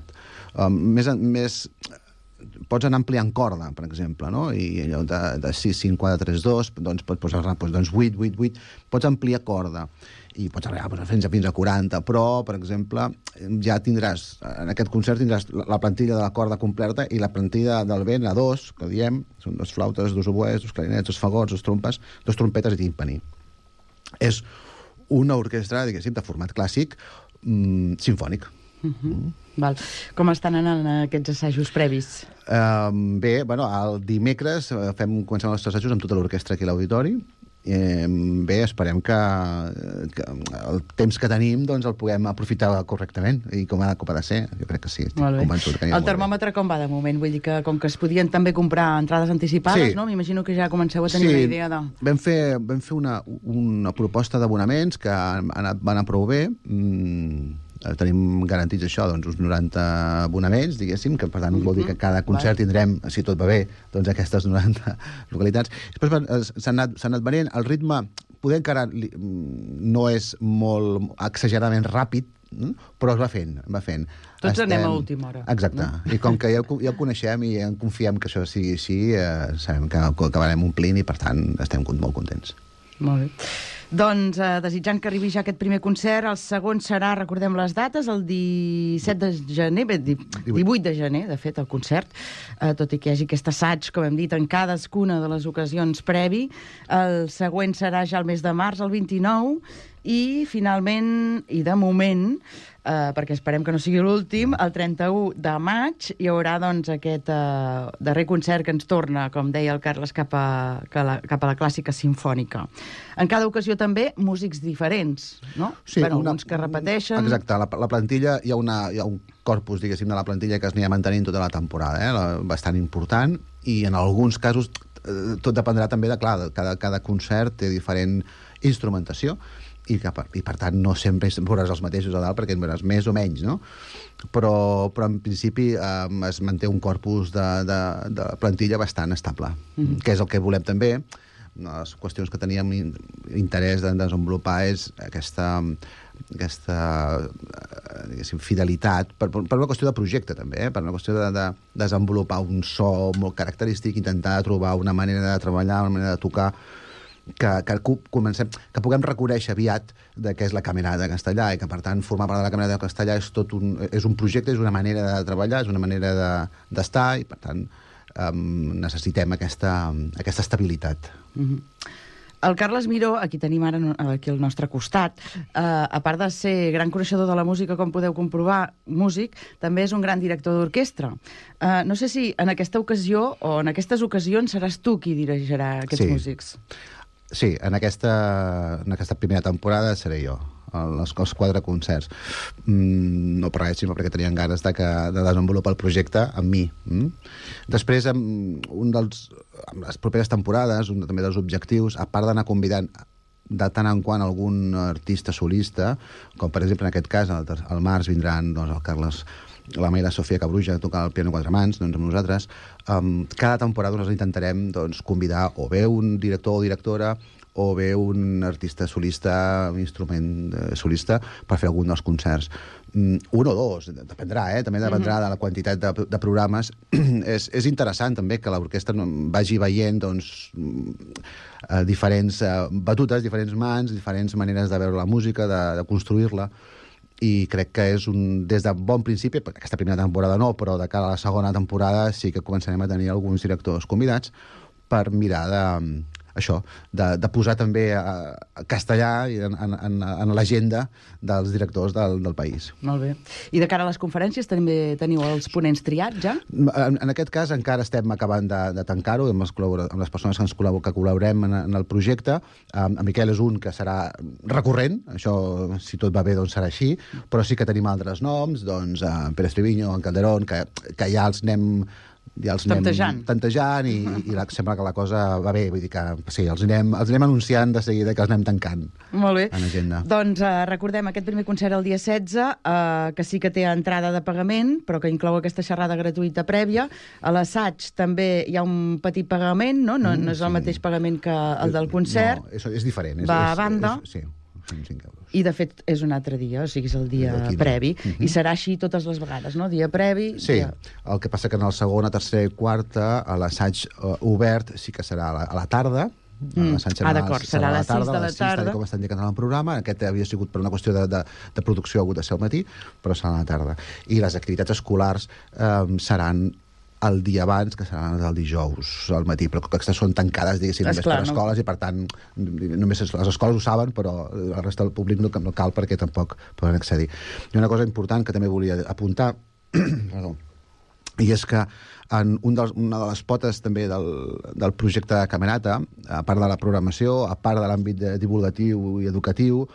[SPEAKER 11] Més pots anar ampliant corda, per exemple, no? I allò de 6, 5, 4, 3, 2, doncs pots posar 8, 8, 8, pots ampliar corda i pots arribar fins a 40, però, per exemple, ja tindràs, en aquest concert tindràs la plantilla de la corda completa i la plantilla del vent a 2, que diem, són 2 flautes, 2 oboès, 2 clarinets, 2 fagots, 2 trompes, 2 trompetes i timpani. És una orquestra, diguéssim, de format clàssic, sinfònic.
[SPEAKER 10] Val. Com estan anant aquests assajos previs?
[SPEAKER 11] Bé, el dimecres comencem els assajos amb tota l'orquestra aquí a l'auditori. Bé, esperem que el temps que tenim el puguem aprofitar correctament i com ha de ser. Jo crec que sí.
[SPEAKER 10] El termòmetre com va de moment? Vull dir que com que es podien també comprar entrades anticipades, no? M'imagino que ja comenceu a tenir una idea de...
[SPEAKER 11] Vam fer una proposta d'abonaments que van anar prou bé. Tenim garantits això, uns 90 abonaments, diguéssim, que per tant vol dir que cada concert tindrem, si tot va bé, aquestes 90 localitats. Després s'han anat venint. El ritme poder encara no és molt exageradament ràpid, però es va fent.
[SPEAKER 10] Tots anem a última hora.
[SPEAKER 11] Exacte. I com que ja el coneixem i ja confiem que això sigui així, sabem que acabarem omplint i, per tant, estem molt contents.
[SPEAKER 10] Molt bé. Doncs, desitjant que arribi ja aquest primer concert, el segon serà, recordem les dates, el 17 de gener, 18 de gener, de fet, el concert, tot i que hi hagi aquest assaig, com hem dit, en cadascuna de les ocasions previ. El següent serà ja el mes de març, el 29, i finalment, i de moment, perquè esperem que no sigui l'últim, el 31 de maig hi haurà aquest darrer concert que ens torna, com deia el Carles, cap a la clàssica sinfònica. En cada ocasió també músics diferents, no?
[SPEAKER 11] Sí,
[SPEAKER 10] alguns que repeteixen...
[SPEAKER 11] Exacte, la plantilla, hi ha un corpus, diguéssim, de la plantilla que es anirà mantenint tota la temporada, bastant important, i en alguns casos tot dependrà també de, clar, cada concert té diferent instrumentació, i per tant no sempre veuràs els mateixos a dalt perquè en veuràs més o menys, no? Però en principi es manté un corpus de plantilla bastant estable, que és el que volem també. Una de les qüestions que teníem interès de desenvolupar és aquesta fidelitat, per una qüestió de projecte també, per una qüestió de desenvolupar un so molt característic, intentar trobar una manera de treballar, una manera de tocar que puguem reconèixer aviat què és la Camerata de Castellà i que, per tant, formar part de la Camerata de Castellà és un projecte, és una manera de treballar, és una manera d'estar i, per tant, necessitem aquesta estabilitat.
[SPEAKER 10] El Carles Miró, aquí tenim ara aquí al nostre costat, a part de ser gran coneixedor de la música, com podeu comprovar, músic, també és un gran director d'orquestra. No sé si en aquesta ocasió o en aquestes ocasions seràs tu qui dirigirà aquests músics.
[SPEAKER 11] Sí, en aquesta primera temporada seré jo, els 4 concerts. No per res, sinó perquè tenien ganes de desenvolupar el projecte amb mi. Després, amb les properes temporades, un també dels objectius, a part d'anar convidant de tant en quant algun artista solista, com per exemple en aquest cas, al març vindran el Carles, la Maria Sofia Cabruja, que toca el piano 4 mans, amb nosaltres. Cada temporada nos intentarem convidar o bé un director o directora o bé un artista solista, un instrument solista, per fer algun dels concerts. Un o dos, dependrà, també dependrà de la quantitat de programes. És interessant també que l'orquestra vagi veient diferents batutes, diferents mans, diferents maneres de veure la música, de construir-la, i crec que és des de bon principi, perquè aquesta primera temporada no, però de cara a la segona temporada sí que començarem a tenir alguns directors convidats per mirar de posar també castellà en l'agenda dels directors del país.
[SPEAKER 10] Molt bé. I de cara a les conferències també teniu els ponents triats, ja?
[SPEAKER 11] En aquest cas encara estem acabant de tancar-ho amb les persones que col·laborem en el projecte. En Miquel és un que serà recurrent, això, si tot va bé, serà així, però sí que tenim altres noms, Pere Estriviño, en Calderón, que ja els anem tantejant i sembla que la cosa va bé, vull dir que sí, els anem anunciant de seguida que els anem tancant.
[SPEAKER 10] Molt bé.
[SPEAKER 11] En agenda.
[SPEAKER 10] Doncs recordem aquest primer concert el dia 16, que sí que té entrada de pagament, però que inclou aquesta xerrada gratuïta prèvia. A l'assaig també hi ha un petit pagament, no? No és el mateix pagament que el del concert.
[SPEAKER 11] No, és diferent.
[SPEAKER 10] Va a banda.
[SPEAKER 11] Sí, 5 euros.
[SPEAKER 10] I, de fet, és un altre dia, o sigui, és el dia previ. I serà així totes les vegades, no? Dia previ...
[SPEAKER 11] Sí, el que passa que en el segon, tercer i quarta, l'assaig obert sí que serà a la tarda.
[SPEAKER 10] D'acord, serà a les 6 de la tarda.
[SPEAKER 11] Com estan indicant en el programa. Aquest havia sigut per una qüestió de producció, ha hagut de ser al matí, però serà a la tarda. I les activitats escolars seran el dia abans, que serà el dijous al matí, però aquestes són tancades, diguéssim, només per escoles, i per tant només les escoles ho saben, però el resta del públic no cal perquè tampoc poden accedir. I una cosa important que també volia apuntar, i és que una de les potes també del projecte de Camerata, a part de la programació, a part de l'àmbit divulgatiu i educatiu,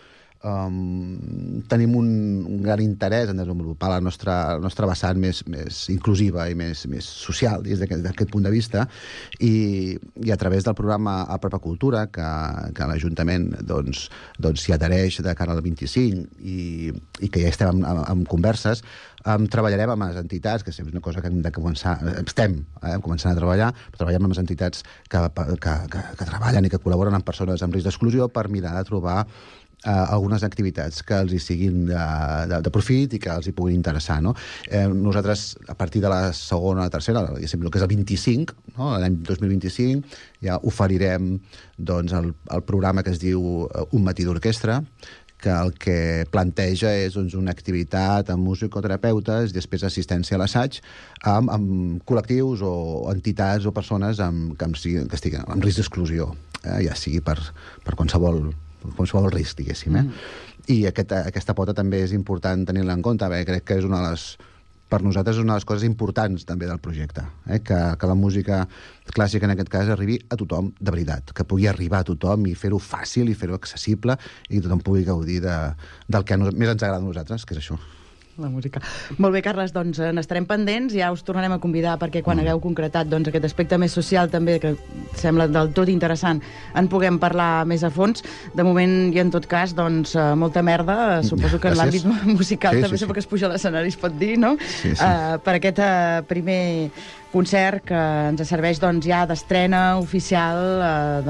[SPEAKER 11] tenim un gran interès en desenvolupar la nostra vessant més inclusiva i més social des d'aquest punt de vista, i a través del programa Apropa Cultura, que l'Ajuntament s'hi adhereix de cara al 25 i que ja estem en converses, treballarem amb les entitats, que és una cosa que hem de començar, estem començant a treballar, però treballem amb les entitats que treballen i que col·laboren amb persones amb risc d'exclusió per mirar de trobar algunes activitats que els hi siguin de profit i que els hi puguin interessar, no? Nosaltres, a partir de la segona o tercera, el que és el 25, no? L'any 2025, ja oferirem el programa que es diu Un matí d'orquestra, que el que planteja és una activitat amb musicoterapeutes i després assistència a l'assaig amb col·lectius o entitats o persones que estiguin en risc d'exclusió, ja sigui per qualsevol risc, diguéssim. I aquesta pota també és important tenir-la en compte, perquè crec que per nosaltres és una de les coses importants també del projecte, que la música clàssica en aquest cas arribi a tothom de veritat, que pugui arribar a tothom i fer-ho fàcil i fer-ho accessible i que tothom pugui gaudir del que més ens agrada a nosaltres, que és això.
[SPEAKER 10] La música. Molt bé, Carles, doncs n'estarem pendents, ja us tornarem a convidar perquè quan hagueu concretat aquest aspecte més social també, que sembla del tot interessant, en puguem parlar més a fons. De moment, i en tot cas, molta merda, suposo que en l'àmbit musical també sempre que es puja a l'escenari es pot dir, no? Per aquest primer concert que ens serveix ja d'estrena oficial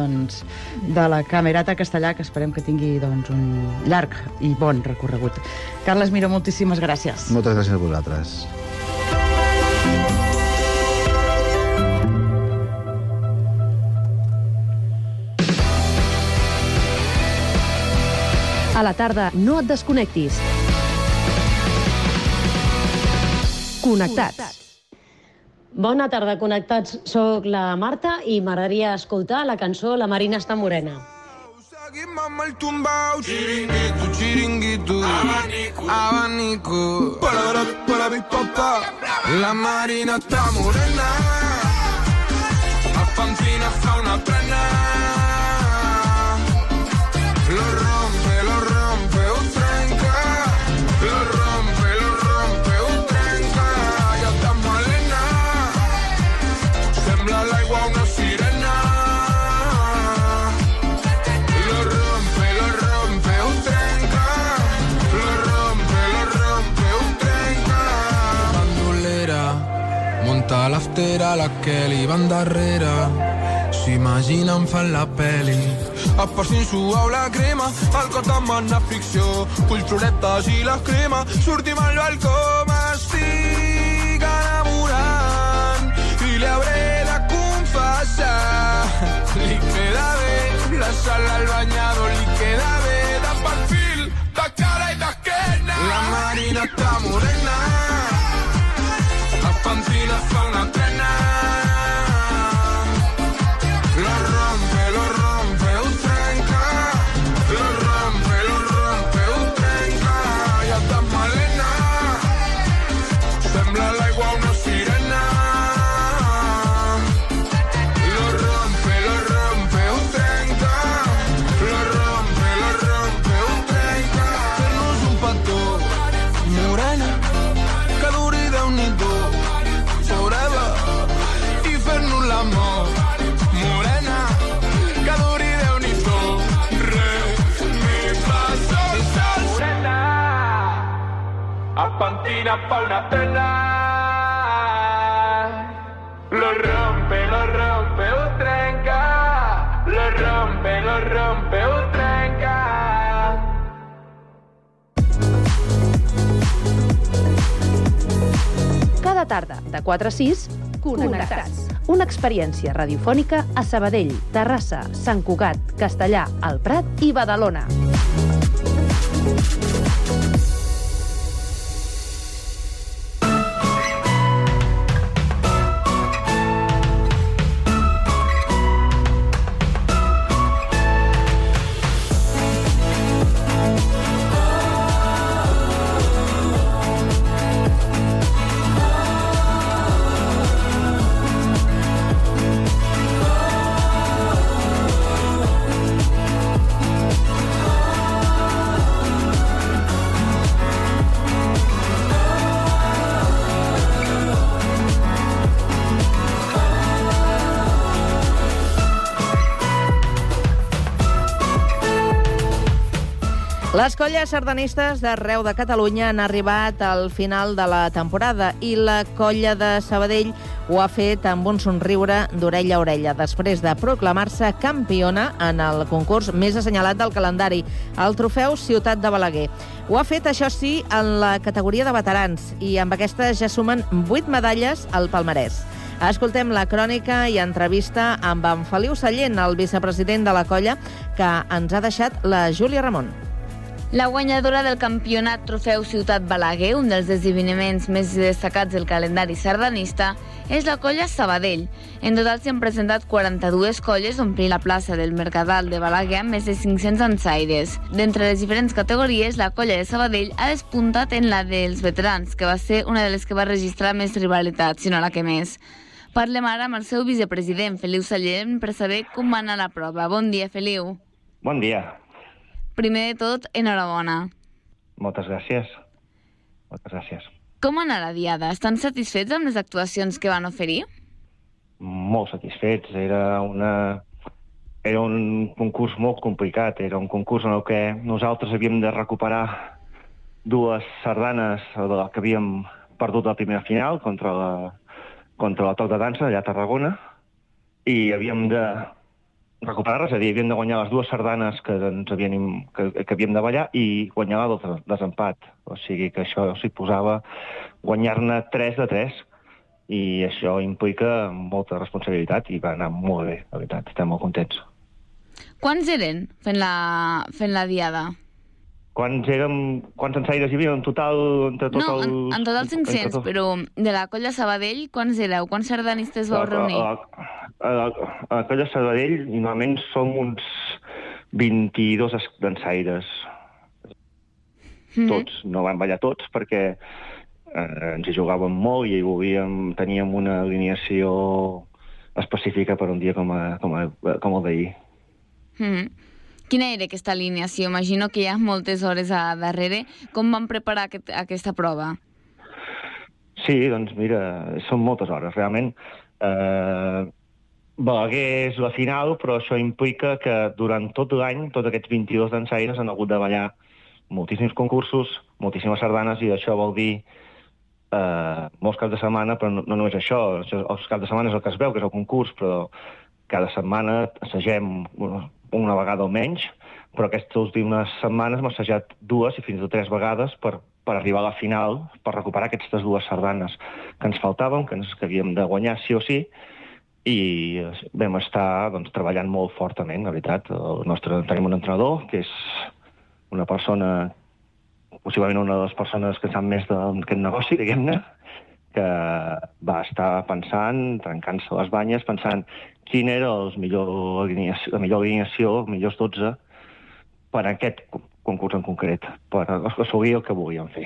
[SPEAKER 10] de la Camerata Castellà, que esperem que tingui un llarg i bon recorregut. Carles Miró, moltíssimes gràcies.
[SPEAKER 11] Moltes gràcies a vosaltres.
[SPEAKER 7] A la tarda no et desconnectis. 'Connectats'.
[SPEAKER 12] Bona tarda, connectats. Soc la Marta i m'agradaria escoltar la cançó La Marina està morena.
[SPEAKER 13] Seguimos el tumbao, chiringuito, chiringuito, abanico, para mi papá. La Marina está morena, a Fantina fa una pena. Lo rompe, ho trenca. Lo rompe, ho trenca. Ja està malena, sembla l'aigua una sirena. Monta l'aftera, la Kelly van darrere, s'imaginen fan la peli. Es passin suau la crema, el cos demana ficció, culturetes i la crema, sortim al balcó, m'estic enamorant i li hauré de confessar. Li queda bé la sala al banyador, li queda bé de perfil, de cara i d'esquena. La Marina està morena, Fantina fa una trena. Lo rompe, ho trenca. Lo rompe, ho trenca. Ja està malena, sembla l'aigua una sirena. Lo rompe, ho trenca. Lo rompe, ho trenca. Fer-nos un petó, morena, que duri Déu-n'hi-do. I fer-nos l'amor, morena, que duri Déu-n'hi-do. Re, mi, fa, sol, sol. Morena, a Fantina fa una trena. Lo rompe, ho trenca. Lo rompe, ho trenca.
[SPEAKER 7] Cada tarda, de 4 a 6, Connectats. Una experiència radiofònica a Sabadell, Terrassa, Sant Cugat, Castellà, el Prat i Badalona.
[SPEAKER 4] Les colles sardanistes d'arreu de Catalunya han arribat al final de la temporada i la colla de Sabadell ho ha fet amb un somriure d'orella a orella després de proclamar-se campiona en el concurs més assenyalat del calendari, el trofeu Ciutat de Balaguer. Ho ha fet, això sí, en la categoria de veterans i amb aquestes ja sumen 8 medalles al palmarès. Escoltem la crònica i entrevista amb en Feliu Sallent, el vicepresident de la colla, que ens ha deixat la Júlia Ramon.
[SPEAKER 14] La guanyadora del campionat Trofeu Ciutat Balaguer, un dels esdeveniments més destacats del calendari sardanista, és la colla Sabadell. En total s'hi han presentat 42 colles omplint la plaça del Mercadal de Balaguer amb més de 500 dansaires. D'entre les diferents categories, la colla de Sabadell ha despuntat en la dels veterans, que va ser una de les que va registrar més rivalitat, si no la que més. Parlem ara amb el seu vicepresident, Feliu Sallent, per saber com va anar la prova. Bon dia, Feliu.
[SPEAKER 15] Bon dia.
[SPEAKER 14] Primer de tot, enhorabona.
[SPEAKER 15] Moltes gràcies. Moltes gràcies.
[SPEAKER 14] Com va anar la diada? Estan satisfets amb les actuacions que van oferir?
[SPEAKER 15] Molt satisfets. Era un concurs molt complicat. Era un concurs en el que nosaltres havíem de recuperar 2 sardanes de les que havíem perdut la primera final contra la Toc de Dansa allà a Tarragona, i havíem de recuperar-les, és a dir, havíem de guanyar les 2 sardanes que havíem de ballar i guanyar el desempat. O sigui que això s'hi posava guanyar-ne 3 de 3, i això implica molta responsabilitat i va anar molt bé, la veritat, estem molt contents.
[SPEAKER 14] Quants eren fent la diada?
[SPEAKER 15] Quants ensaires hi havia en total?
[SPEAKER 14] En total 500, però de la colla Sabadell, quants éreu? Quants sardanistes vau reunir?
[SPEAKER 15] A la colla Sabadell, normalment som uns 22 dansaires. Tots, no van ballar tots, perquè ens hi jugàvem molt i teníem una alineació específica per un dia com el d'ahir.
[SPEAKER 14] Quina era aquesta alineació? Imagino que hi ha moltes hores a darrere. Com van preparar aquesta prova?
[SPEAKER 15] Sí, doncs mira, són moltes hores. Realment, Balaguer és la final, però això implica que durant tot l'any, tots aquests 22 dansaires han hagut de ballar moltíssims concursos, moltíssimes sardanes, i això vol dir molts caps de setmana, però no només això. Els caps de setmana és el que es veu, que és el concurs, però cada setmana assagem una vegada almenys, però aquestes últimes setmanes hem assajat 2 i fins a 3 vegades per arribar a la final, per recuperar aquestes 2 sardanes que ens faltaven, que havíem de guanyar sí o sí, i vam estar treballant molt fortament, la veritat. Tenim un entrenador, que és una persona, possiblement una de les persones que sap més d'aquest negoci, diguem-ne, que va estar pensant, trencant-se les banyes, pensant quina era la millor alineació, els millors 12, per a aquest concurs en concret, per assolir el que volíem fer.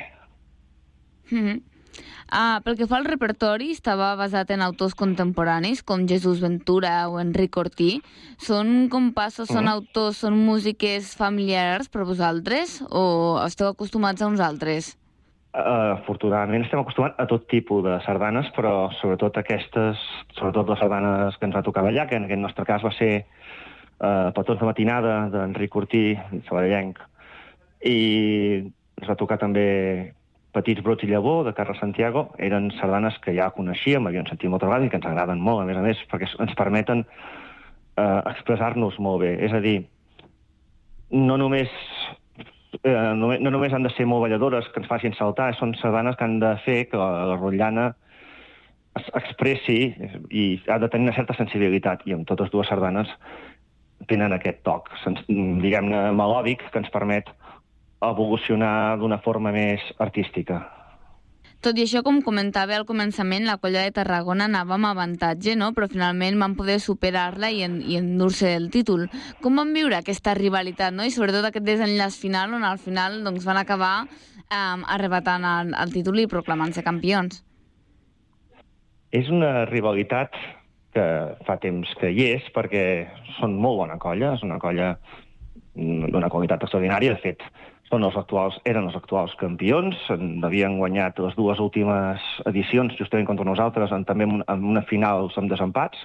[SPEAKER 14] Pel que fa al repertori, estava basat en autors contemporanis, com Jesús Ventura o Enric Ortí. Són compassos, són autors, són músiques familiars per vosaltres, o esteu acostumats a uns altres?
[SPEAKER 15] Afortunadament estem acostumats a tot tipus de sardanes, però sobretot sobretot les sardanes que ens va tocar ballar, que en aquest nostre cas va ser Petons de matinada, d'Enric Ortí, sabadellenc, i ens va tocar també Petits brots i llavor, de Carles Santiago. Eren sardanes que ja coneixíem, havíem sentit moltes vegades i que ens agraden molt, a més, perquè ens permeten expressar-nos molt bé. És a dir, no només han de ser molt balladores que ens facin saltar, són sardanes que han de fer que la rotllana expressi i ha de tenir una certa sensibilitat, i amb totes 2 sardanes tenen aquest toc, diguem-ne, melòdic, que ens permet evolucionar d'una forma més artística.
[SPEAKER 14] Tot i això, com comentava al començament, la colla de Tarragona anava amb avantatge, no? Però finalment van poder superar-la i endur-se el títol. Com van viure aquesta rivalitat, no? I sobretot aquest desenllaç final, on al final van acabar arrebatant el títol i proclamant-se campions?
[SPEAKER 15] És una rivalitat que fa temps que hi és, perquè són molt bona colla, és una colla d'una qualitat extraordinària. De fet, eren els actuals campions, havien guanyat les 2 últimes edicions justament contra nosaltres, també en una final amb desempats,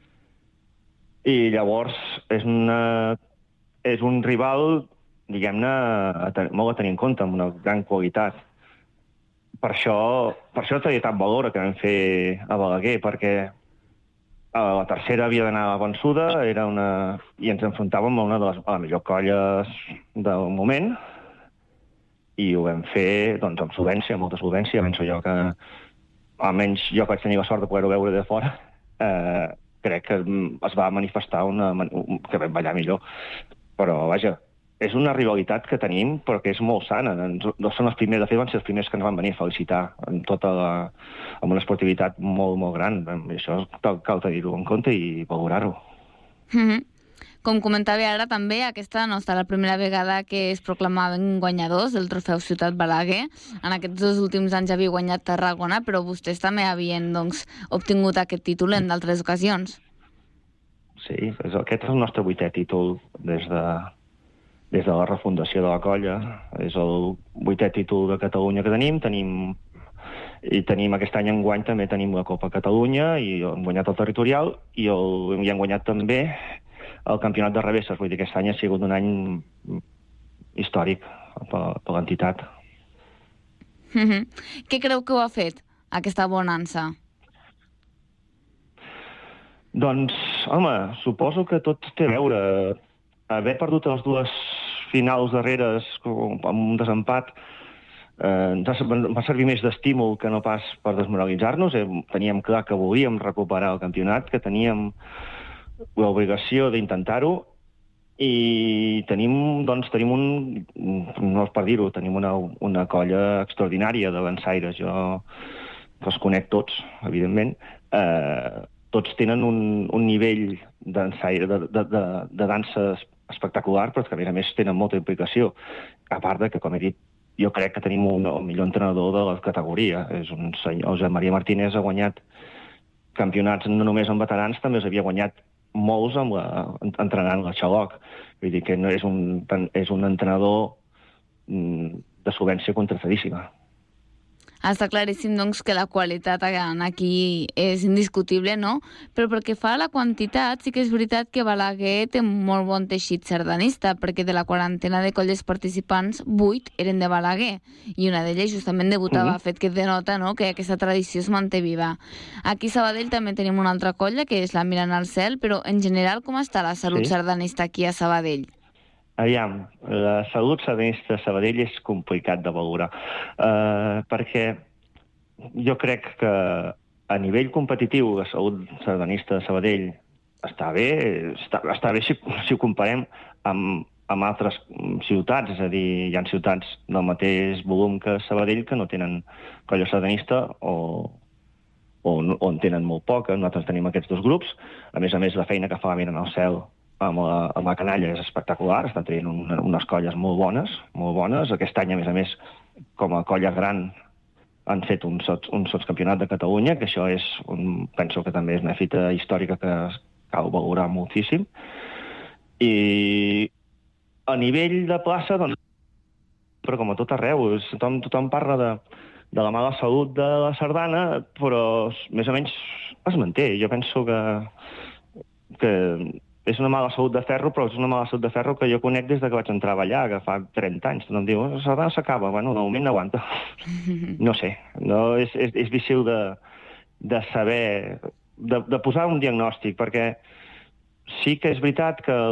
[SPEAKER 15] i llavors és un rival, diguem-ne, molt a tenir en compte, amb una gran qualitat. Per això tenia tant valor que vam fer a Balaguer, perquè la tercera havia d'anar vençuda, i ens enfrontàvem a una de les millors colles del moment, i ho vam fer amb solvència, molta solvència. Penso jo que, almenys jo que vaig tenir la sort de poder-ho veure de fora, crec que es va manifestar que vam ballar millor. Però, vaja, és una rivalitat que tenim, però que és molt sana. No són els primers, de fet van ser els primers que ens van venir a felicitar amb una esportivitat molt, molt gran. Això cal tenir-ho en compte i valorar-ho.
[SPEAKER 14] Com comentava ara, també aquesta no està la primera vegada que es proclamaven guanyadors del trofeu Ciutat Balaguer. En aquests 2 últims anys havia guanyat Tarragona, però vostès també havien obtingut aquest títol en d'altres ocasions.
[SPEAKER 15] Sí, aquest és el nostre 8è títol des de la refundació de la colla. És el 8è títol de Catalunya que tenim aquest any enguany també tenim la Copa Catalunya, i hem guanyat el territorial, i hem guanyat també el campionat de revesses. Vull dir que aquest any ha sigut un any històric per l'entitat.
[SPEAKER 14] Què creu que ho ha fet, aquesta bonança?
[SPEAKER 15] Doncs, home, suposo que tot té a veure. Haver perdut les 2 finals darreres amb un desempat va servir més d'estímul que no pas per desmoralitzar-nos. Teníem clar que volíem recuperar el campionat, que teníem l'obligació d'intentar-ho, I tenim no és per dir-ho, tenim una colla extraordinària de dansaires. Jo els conec tots, evidentment. Tots tenen un nivell de dansa espectacular, però que a més tenen molta implicació. A part de que, com he dit, jo crec que tenim el millor entrenador de la categoria. És un senyor, Josep Maria Martínez, ha guanyat campionats no només amb veterans, també els havia guanyat molts entrenant la Xaloc. Vull dir que no és un entrenador de solvència contrastadíssima.
[SPEAKER 14] Està claríssim, doncs, que la qualitat aquí és indiscutible, no? Però pel que fa a la quantitat, sí que és veritat que Balaguer té molt bon teixit sardanista, perquè de la quarantena de colles participants, 8 eren de Balaguer, i una d'elles justament debutava, fet que denota, no?, que aquesta tradició es manté viva. Aquí a Sabadell també tenim una altra colla, que és la Mirant al Cel, però en general com està la salut sardanista aquí a Sabadell?
[SPEAKER 15] Aviam, la salut sardanista a Sabadell és complicat de valorar, perquè jo crec que a nivell competitiu la salut sardanista de Sabadell està bé si ho comparem amb altres ciutats, és a dir, hi ha ciutats del mateix volum que Sabadell que no tenen colla sardanista o en tenen molt poca. Nosaltres tenim aquests dos grups. A més, la feina que fa la Mirant al Cel amb la canalla és espectacular, estan traient unes colles molt bones. Aquest any, a més, com a colla gran, han fet un sotscampionat de Catalunya, que això penso que també és una fita històrica que cal valorar moltíssim. I a nivell de plaça, doncs, però com a tot arreu, tothom parla de la mala salut de la sardana, però més o menys es manté. Jo penso que és una mala salut de ferro, però és una mala salut de ferro que jo conec des que vaig entrar a ballar, que fa 30 anys. Tothom diu, la sardana s'acaba. Bueno, de moment aguanta. No sé, és difícil de saber, de posar un diagnòstic, perquè sí que és veritat que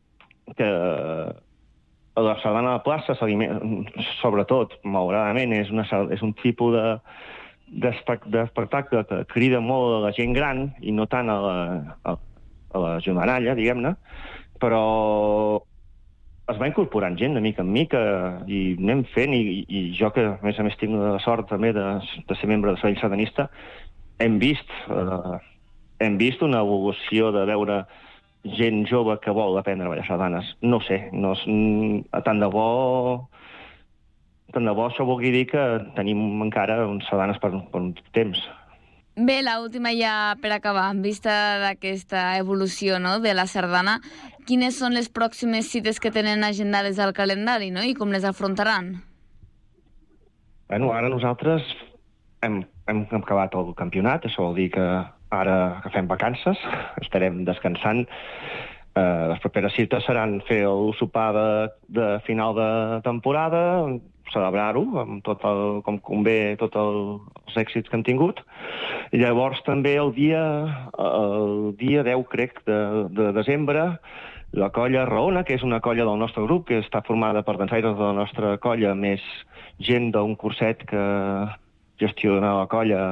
[SPEAKER 15] la sardana de plaça, sobretot, malauradament, és un tipus d'espectacle que crida molt a la gent gran i no tant a la jovenalla, diguem-ne, però es va incorporant gent de mica en mica i anem fent, i jo que a més tinc la sort també de ser membre de Sabadell Sardanista, hem vist una evolució de veure gent jove que vol aprendre a ballar sardanes. No ho sé, tant de bo això vulgui dir que tenim encara uns sardanes per un temps.
[SPEAKER 14] Bé, l'última ja per acabar, en vista d'aquesta evolució, no?, de la sardana, quines són les pròximes cites que tenen agendades al calendari, no?, i com les afrontaran?
[SPEAKER 15] Bueno, ara nosaltres hem acabat el campionat, això vol dir que ara agafem vacances, estarem descansant. Les properes cites seran fer el sopar de final de temporada, celebrar-ho amb com convé tots els èxits que hem tingut. I llavors també el dia 10, crec, de desembre, la colla Raona, que és una colla del nostre grup, que està formada per dansaires de la nostra colla, més gent d'un curset que gestiona la colla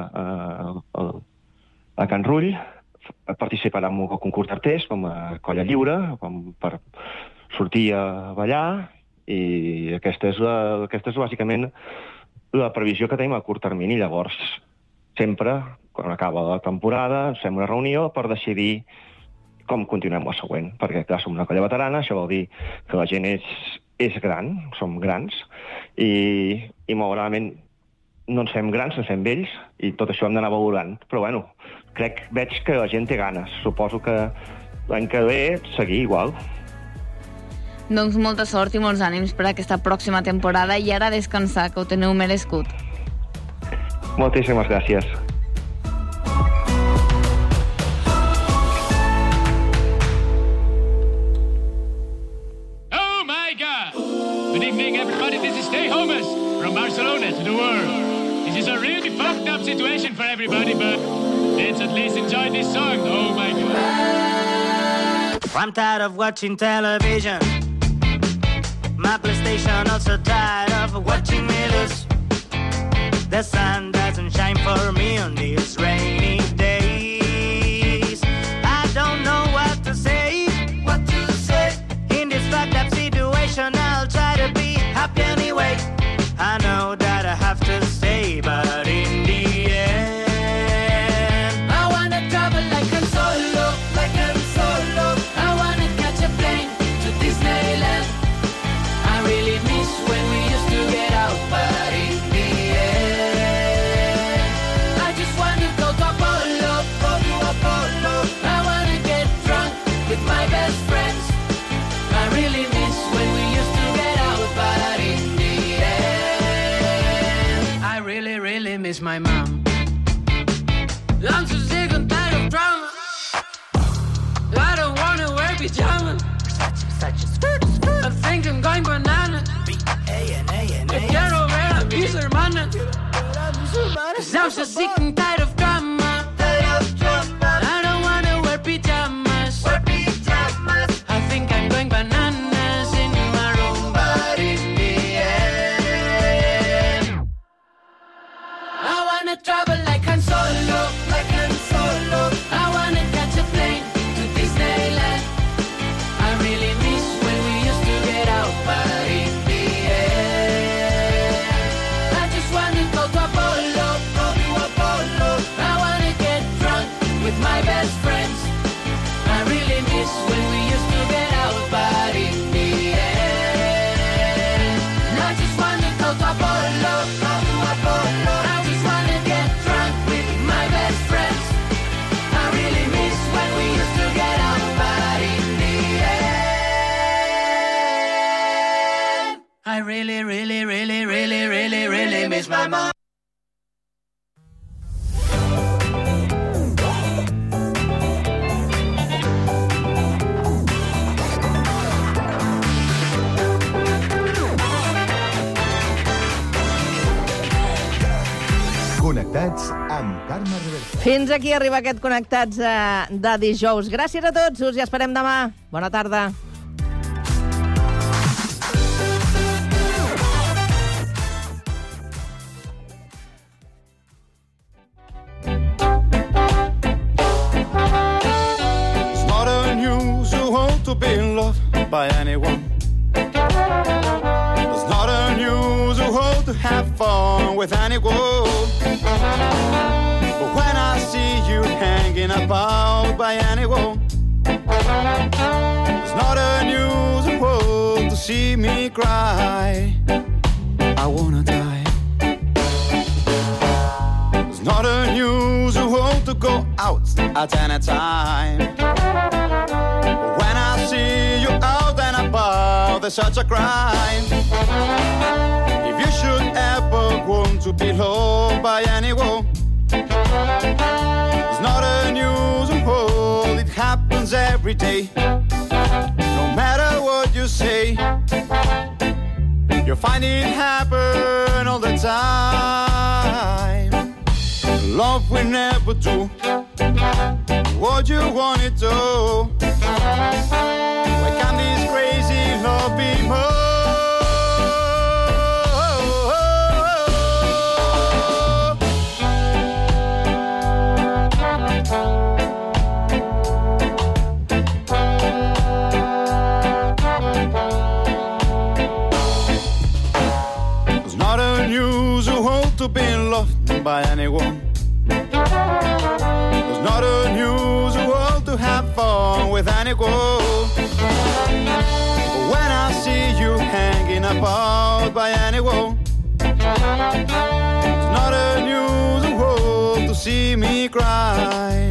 [SPEAKER 15] a Can Rull, participarà en un concurs d'arters com a colla lliure, per sortir a ballar, i aquesta és bàsicament la previsió que tenim a curt termini. Llavors, sempre, quan acaba la temporada, fem una reunió per decidir com continuem la següent, perquè clar, som una colla veterana, això vol dir que la gent és gran, som grans, i malauradament no ens fem grans, ens fem vells, i tot això hem d'anar valorant. Però bueno, veig que la gent té ganes. Suposo que l'any que ve seguir igual.
[SPEAKER 14] Doncs molta sort i molts ànims per aquesta pròxima temporada, i ara descansar, que ho teniu merescut.
[SPEAKER 15] Moltíssimes gràcies.
[SPEAKER 16] Oh my God! Good evening, everybody. This is Stay Homers from Barcelona to the world. This is a really fucked up situation for everybody, but let's at least enjoy this song. Oh my God.
[SPEAKER 17] I'm tired of watching television. My PlayStation also tired of watching me lose. The sun doesn't shine for me on these rainy days. I don't know what to say. In
[SPEAKER 18] my mom. I'm so sick and tired of drama. I don't wanna wear pajamas. I think I'm going bananas. Te quiero ver a mis hermanas. 'Cause I'm so sick and tired of drama. I don't wanna wear pajamas. I think I'm going bananas in my room, but in the end, I wanna travel like Han Solo, I wanna catch a plane to Disneyland. I really miss when we used to get out, but in the end, I just wanna go to Apollo. I wanna get drunk with my best friends. I really miss when we used to get out, but in the end, I just wanna go to Apollo. I just wanna get drunk with my best friends. I really miss when we used to get out, but in the end, I really, really, really, really, really, really miss my mom.
[SPEAKER 19] Connectats amb Carme Reverte.
[SPEAKER 4] Fins aquí arriba aquest Connectats de dijous. Gràcies a tots, us hi esperem demà. Bona tarda.
[SPEAKER 20] It's not unusual to be loved by anyone. It's not unusual to have fun with anyone. But when I see you hanging about by anyone, it's not unusual to see me cry. I wanna die. It's not unusual to go out at any time. But when I see you out and about, there's such a crime. If you should ever want to be loved by anyone, it's not unusual, it happens every day. No matter what you say, you'll find it happen all the time. Love will never do what you want it to. Why can't this crazy love be more? It's not unusual to be loved by anyone. It's not unusual to have fun with anyone. But when I see you hanging about by anyone, it's not unusual to see me cry.